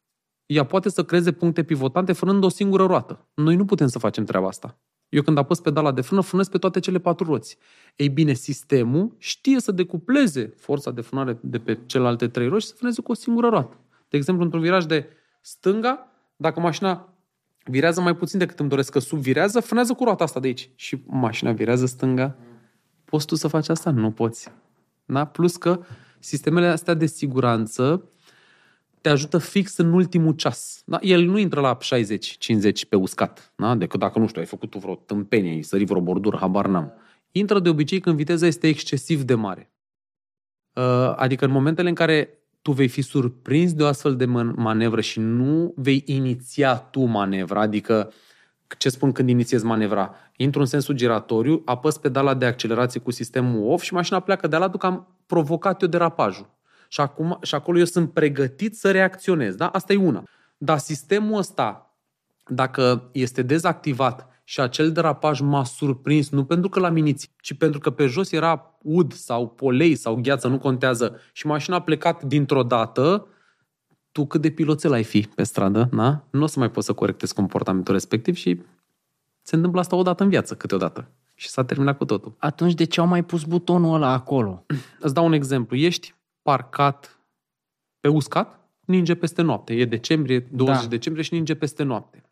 Speaker 1: ea poate să creeze puncte pivotante frânând o singură roată. Noi nu putem să facem treaba asta. Eu când apăs pedala de frână, frânez pe toate cele 4 roți. Ei bine, sistemul știe să decupleze forța de frânare de pe celelalte 3 roți și să frâneze cu o singură roată. De exemplu, într-un viraj de stânga, dacă mașina virează mai puțin decât îmi doresc, că subvirează, frânează cu roata asta de aici. Și mașina virează stânga. Poți tu să faci asta? Nu poți. Da? Plus că sistemele astea de siguranță te ajută fix în ultimul ceas. Da? El nu intră la 60-50 pe uscat. Da? Decât dacă, nu știu, ai făcut tu vreo tâmpenie, ai sărit vreo bordură, habar n-am. Intră de obicei când viteza este excesiv de mare. Adică în momentele în care tu vei fi surprins de o astfel de manevră și nu vei iniția tu manevra, adică ce spun când inițiezi manevra? Intru în sensul giratoriu, apăs pedala de accelerație cu sistemul off și mașina pleacă de la că am provocat eu derapajul. Și acolo eu sunt pregătit să reacționez. Da? Asta e una. Dar sistemul ăsta, dacă este dezactivat și acel derapaj m-a surprins, nu pentru că l-am inițiat, ci pentru că pe jos era ud sau polei sau gheață, nu contează, și mașina a plecat dintr-o dată, tu cât de piloțel ai fi pe stradă, da? Nu o să mai poți să corectezi comportamentul respectiv și se întâmplă asta odată în viață, câteodată. Și s-a terminat cu totul.
Speaker 2: Atunci de ce au mai pus butonul ăla acolo?
Speaker 1: Îți dau un exemplu. Ești parcat pe uscat, ninge peste noapte. E decembrie, 20 decembrie și ninge peste noapte.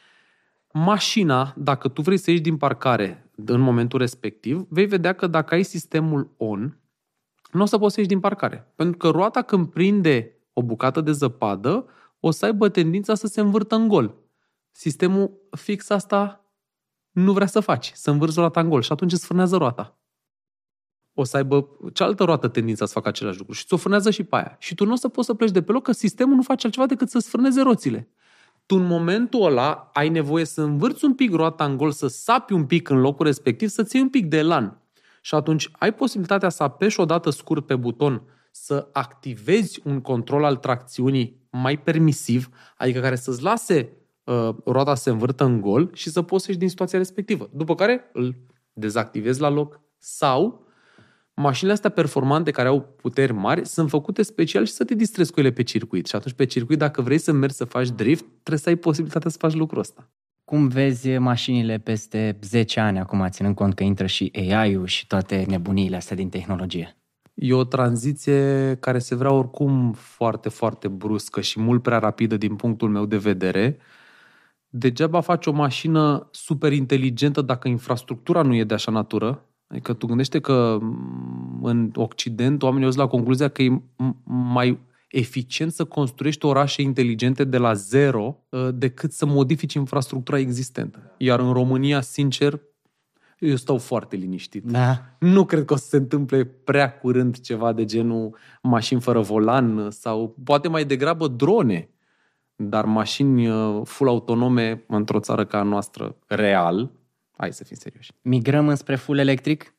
Speaker 1: Mașina, dacă tu vrei să ieși din parcare în momentul respectiv, vei vedea că dacă ai sistemul on, nu o să poți să ieși din parcare. Pentru că roata când prinde o bucată de zăpadă, o să aibă tendința să se învârtă în gol. Sistemul fix asta nu vrea să faci, să învârți roata în gol și atunci îți frânează roata. O să aibă cealaltă roată tendința să facă același lucru și ți-o frânează și pe aia. Și tu nu o să poți să pleci de pe loc, că sistemul nu face altceva decât să-ți frâneze roțile. Tu în momentul ăla ai nevoie să învârți un pic roata în gol, să sapi un pic în locul respectiv, să-ți iei un pic de elan. Și atunci ai posibilitatea să apeși o dată scurt pe buton, să activezi un control al tracțiunii mai permisiv, adică care să-ți lase roata să se învârtă în gol și să poți să ieși din situația respectivă. După care îl dezactivezi la loc. Sau mașinile astea performante care au puteri mari sunt făcute special și să te distrezi cu ele pe circuit. Și atunci pe circuit, dacă vrei să mergi să faci drift, trebuie să ai posibilitatea să faci lucrul ăsta.
Speaker 2: Cum vezi mașinile peste 10 ani acum, ținând cont că intră și AI-ul și toate nebuniile astea din tehnologie?
Speaker 1: E o tranziție care se vrea oricum foarte, foarte bruscă și mult prea rapidă din punctul meu de vedere. Degeaba faci o mașină super inteligentă dacă infrastructura nu e de așa natură. Adică tu gândește că în Occident oamenii au ajuns la concluzia că e mai eficient să construiești orașe inteligente de la zero decât să modifici infrastructura existentă. Iar în România, sincer, eu stau foarte liniștit.
Speaker 2: Da.
Speaker 1: Nu cred că o să se întâmple prea curând ceva de genul mașini fără volan sau poate mai degrabă drone. Dar mașini full autonome într-o țară ca a noastră, real, hai să fim serioși.
Speaker 2: Migrăm înspre full electric?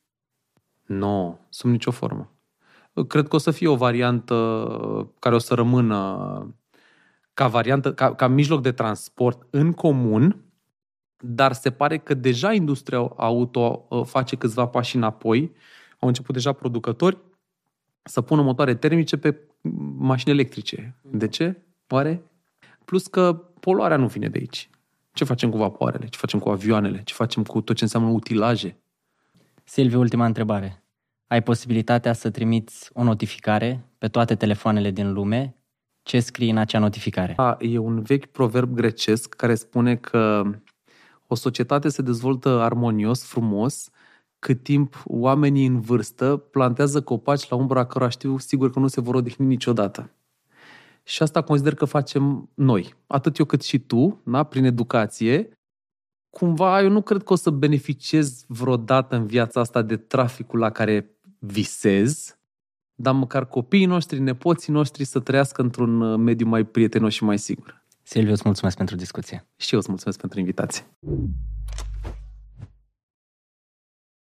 Speaker 1: Nu, sub nicio formă. Cred că o să fie o variantă care o să rămână ca variantă, ca mijloc de transport în comun, dar se pare că deja industria auto face câțiva pași înapoi. Au început deja producători să pună motoare termice pe mașini electrice. De ce? Oare? Plus că poluarea nu vine de aici. Ce facem cu vapoarele? Ce facem cu avioanele? Ce facem cu tot ce înseamnă utilaje?
Speaker 2: Silviu, ultima întrebare. Ai posibilitatea să trimiți o notificare pe toate telefoanele din lume? Ce scrii în acea notificare?
Speaker 1: E un vechi proverb grecesc care spune că o societate se dezvoltă armonios, frumos, cât timp oamenii în vârstă plantează copaci la umbra cărora știu sigur că nu se vor odihni niciodată. Și asta consider că facem noi. Atât eu cât și tu, da? Prin educație. Cumva eu nu cred că o să beneficiez vreodată în viața asta de traficul la care visez, dar măcar copiii noștri, nepoții noștri să trăiască într-un mediu mai prietenos și mai sigur.
Speaker 2: Silviu, îți mulțumesc pentru discuție.
Speaker 1: Și eu îți mulțumesc pentru invitație.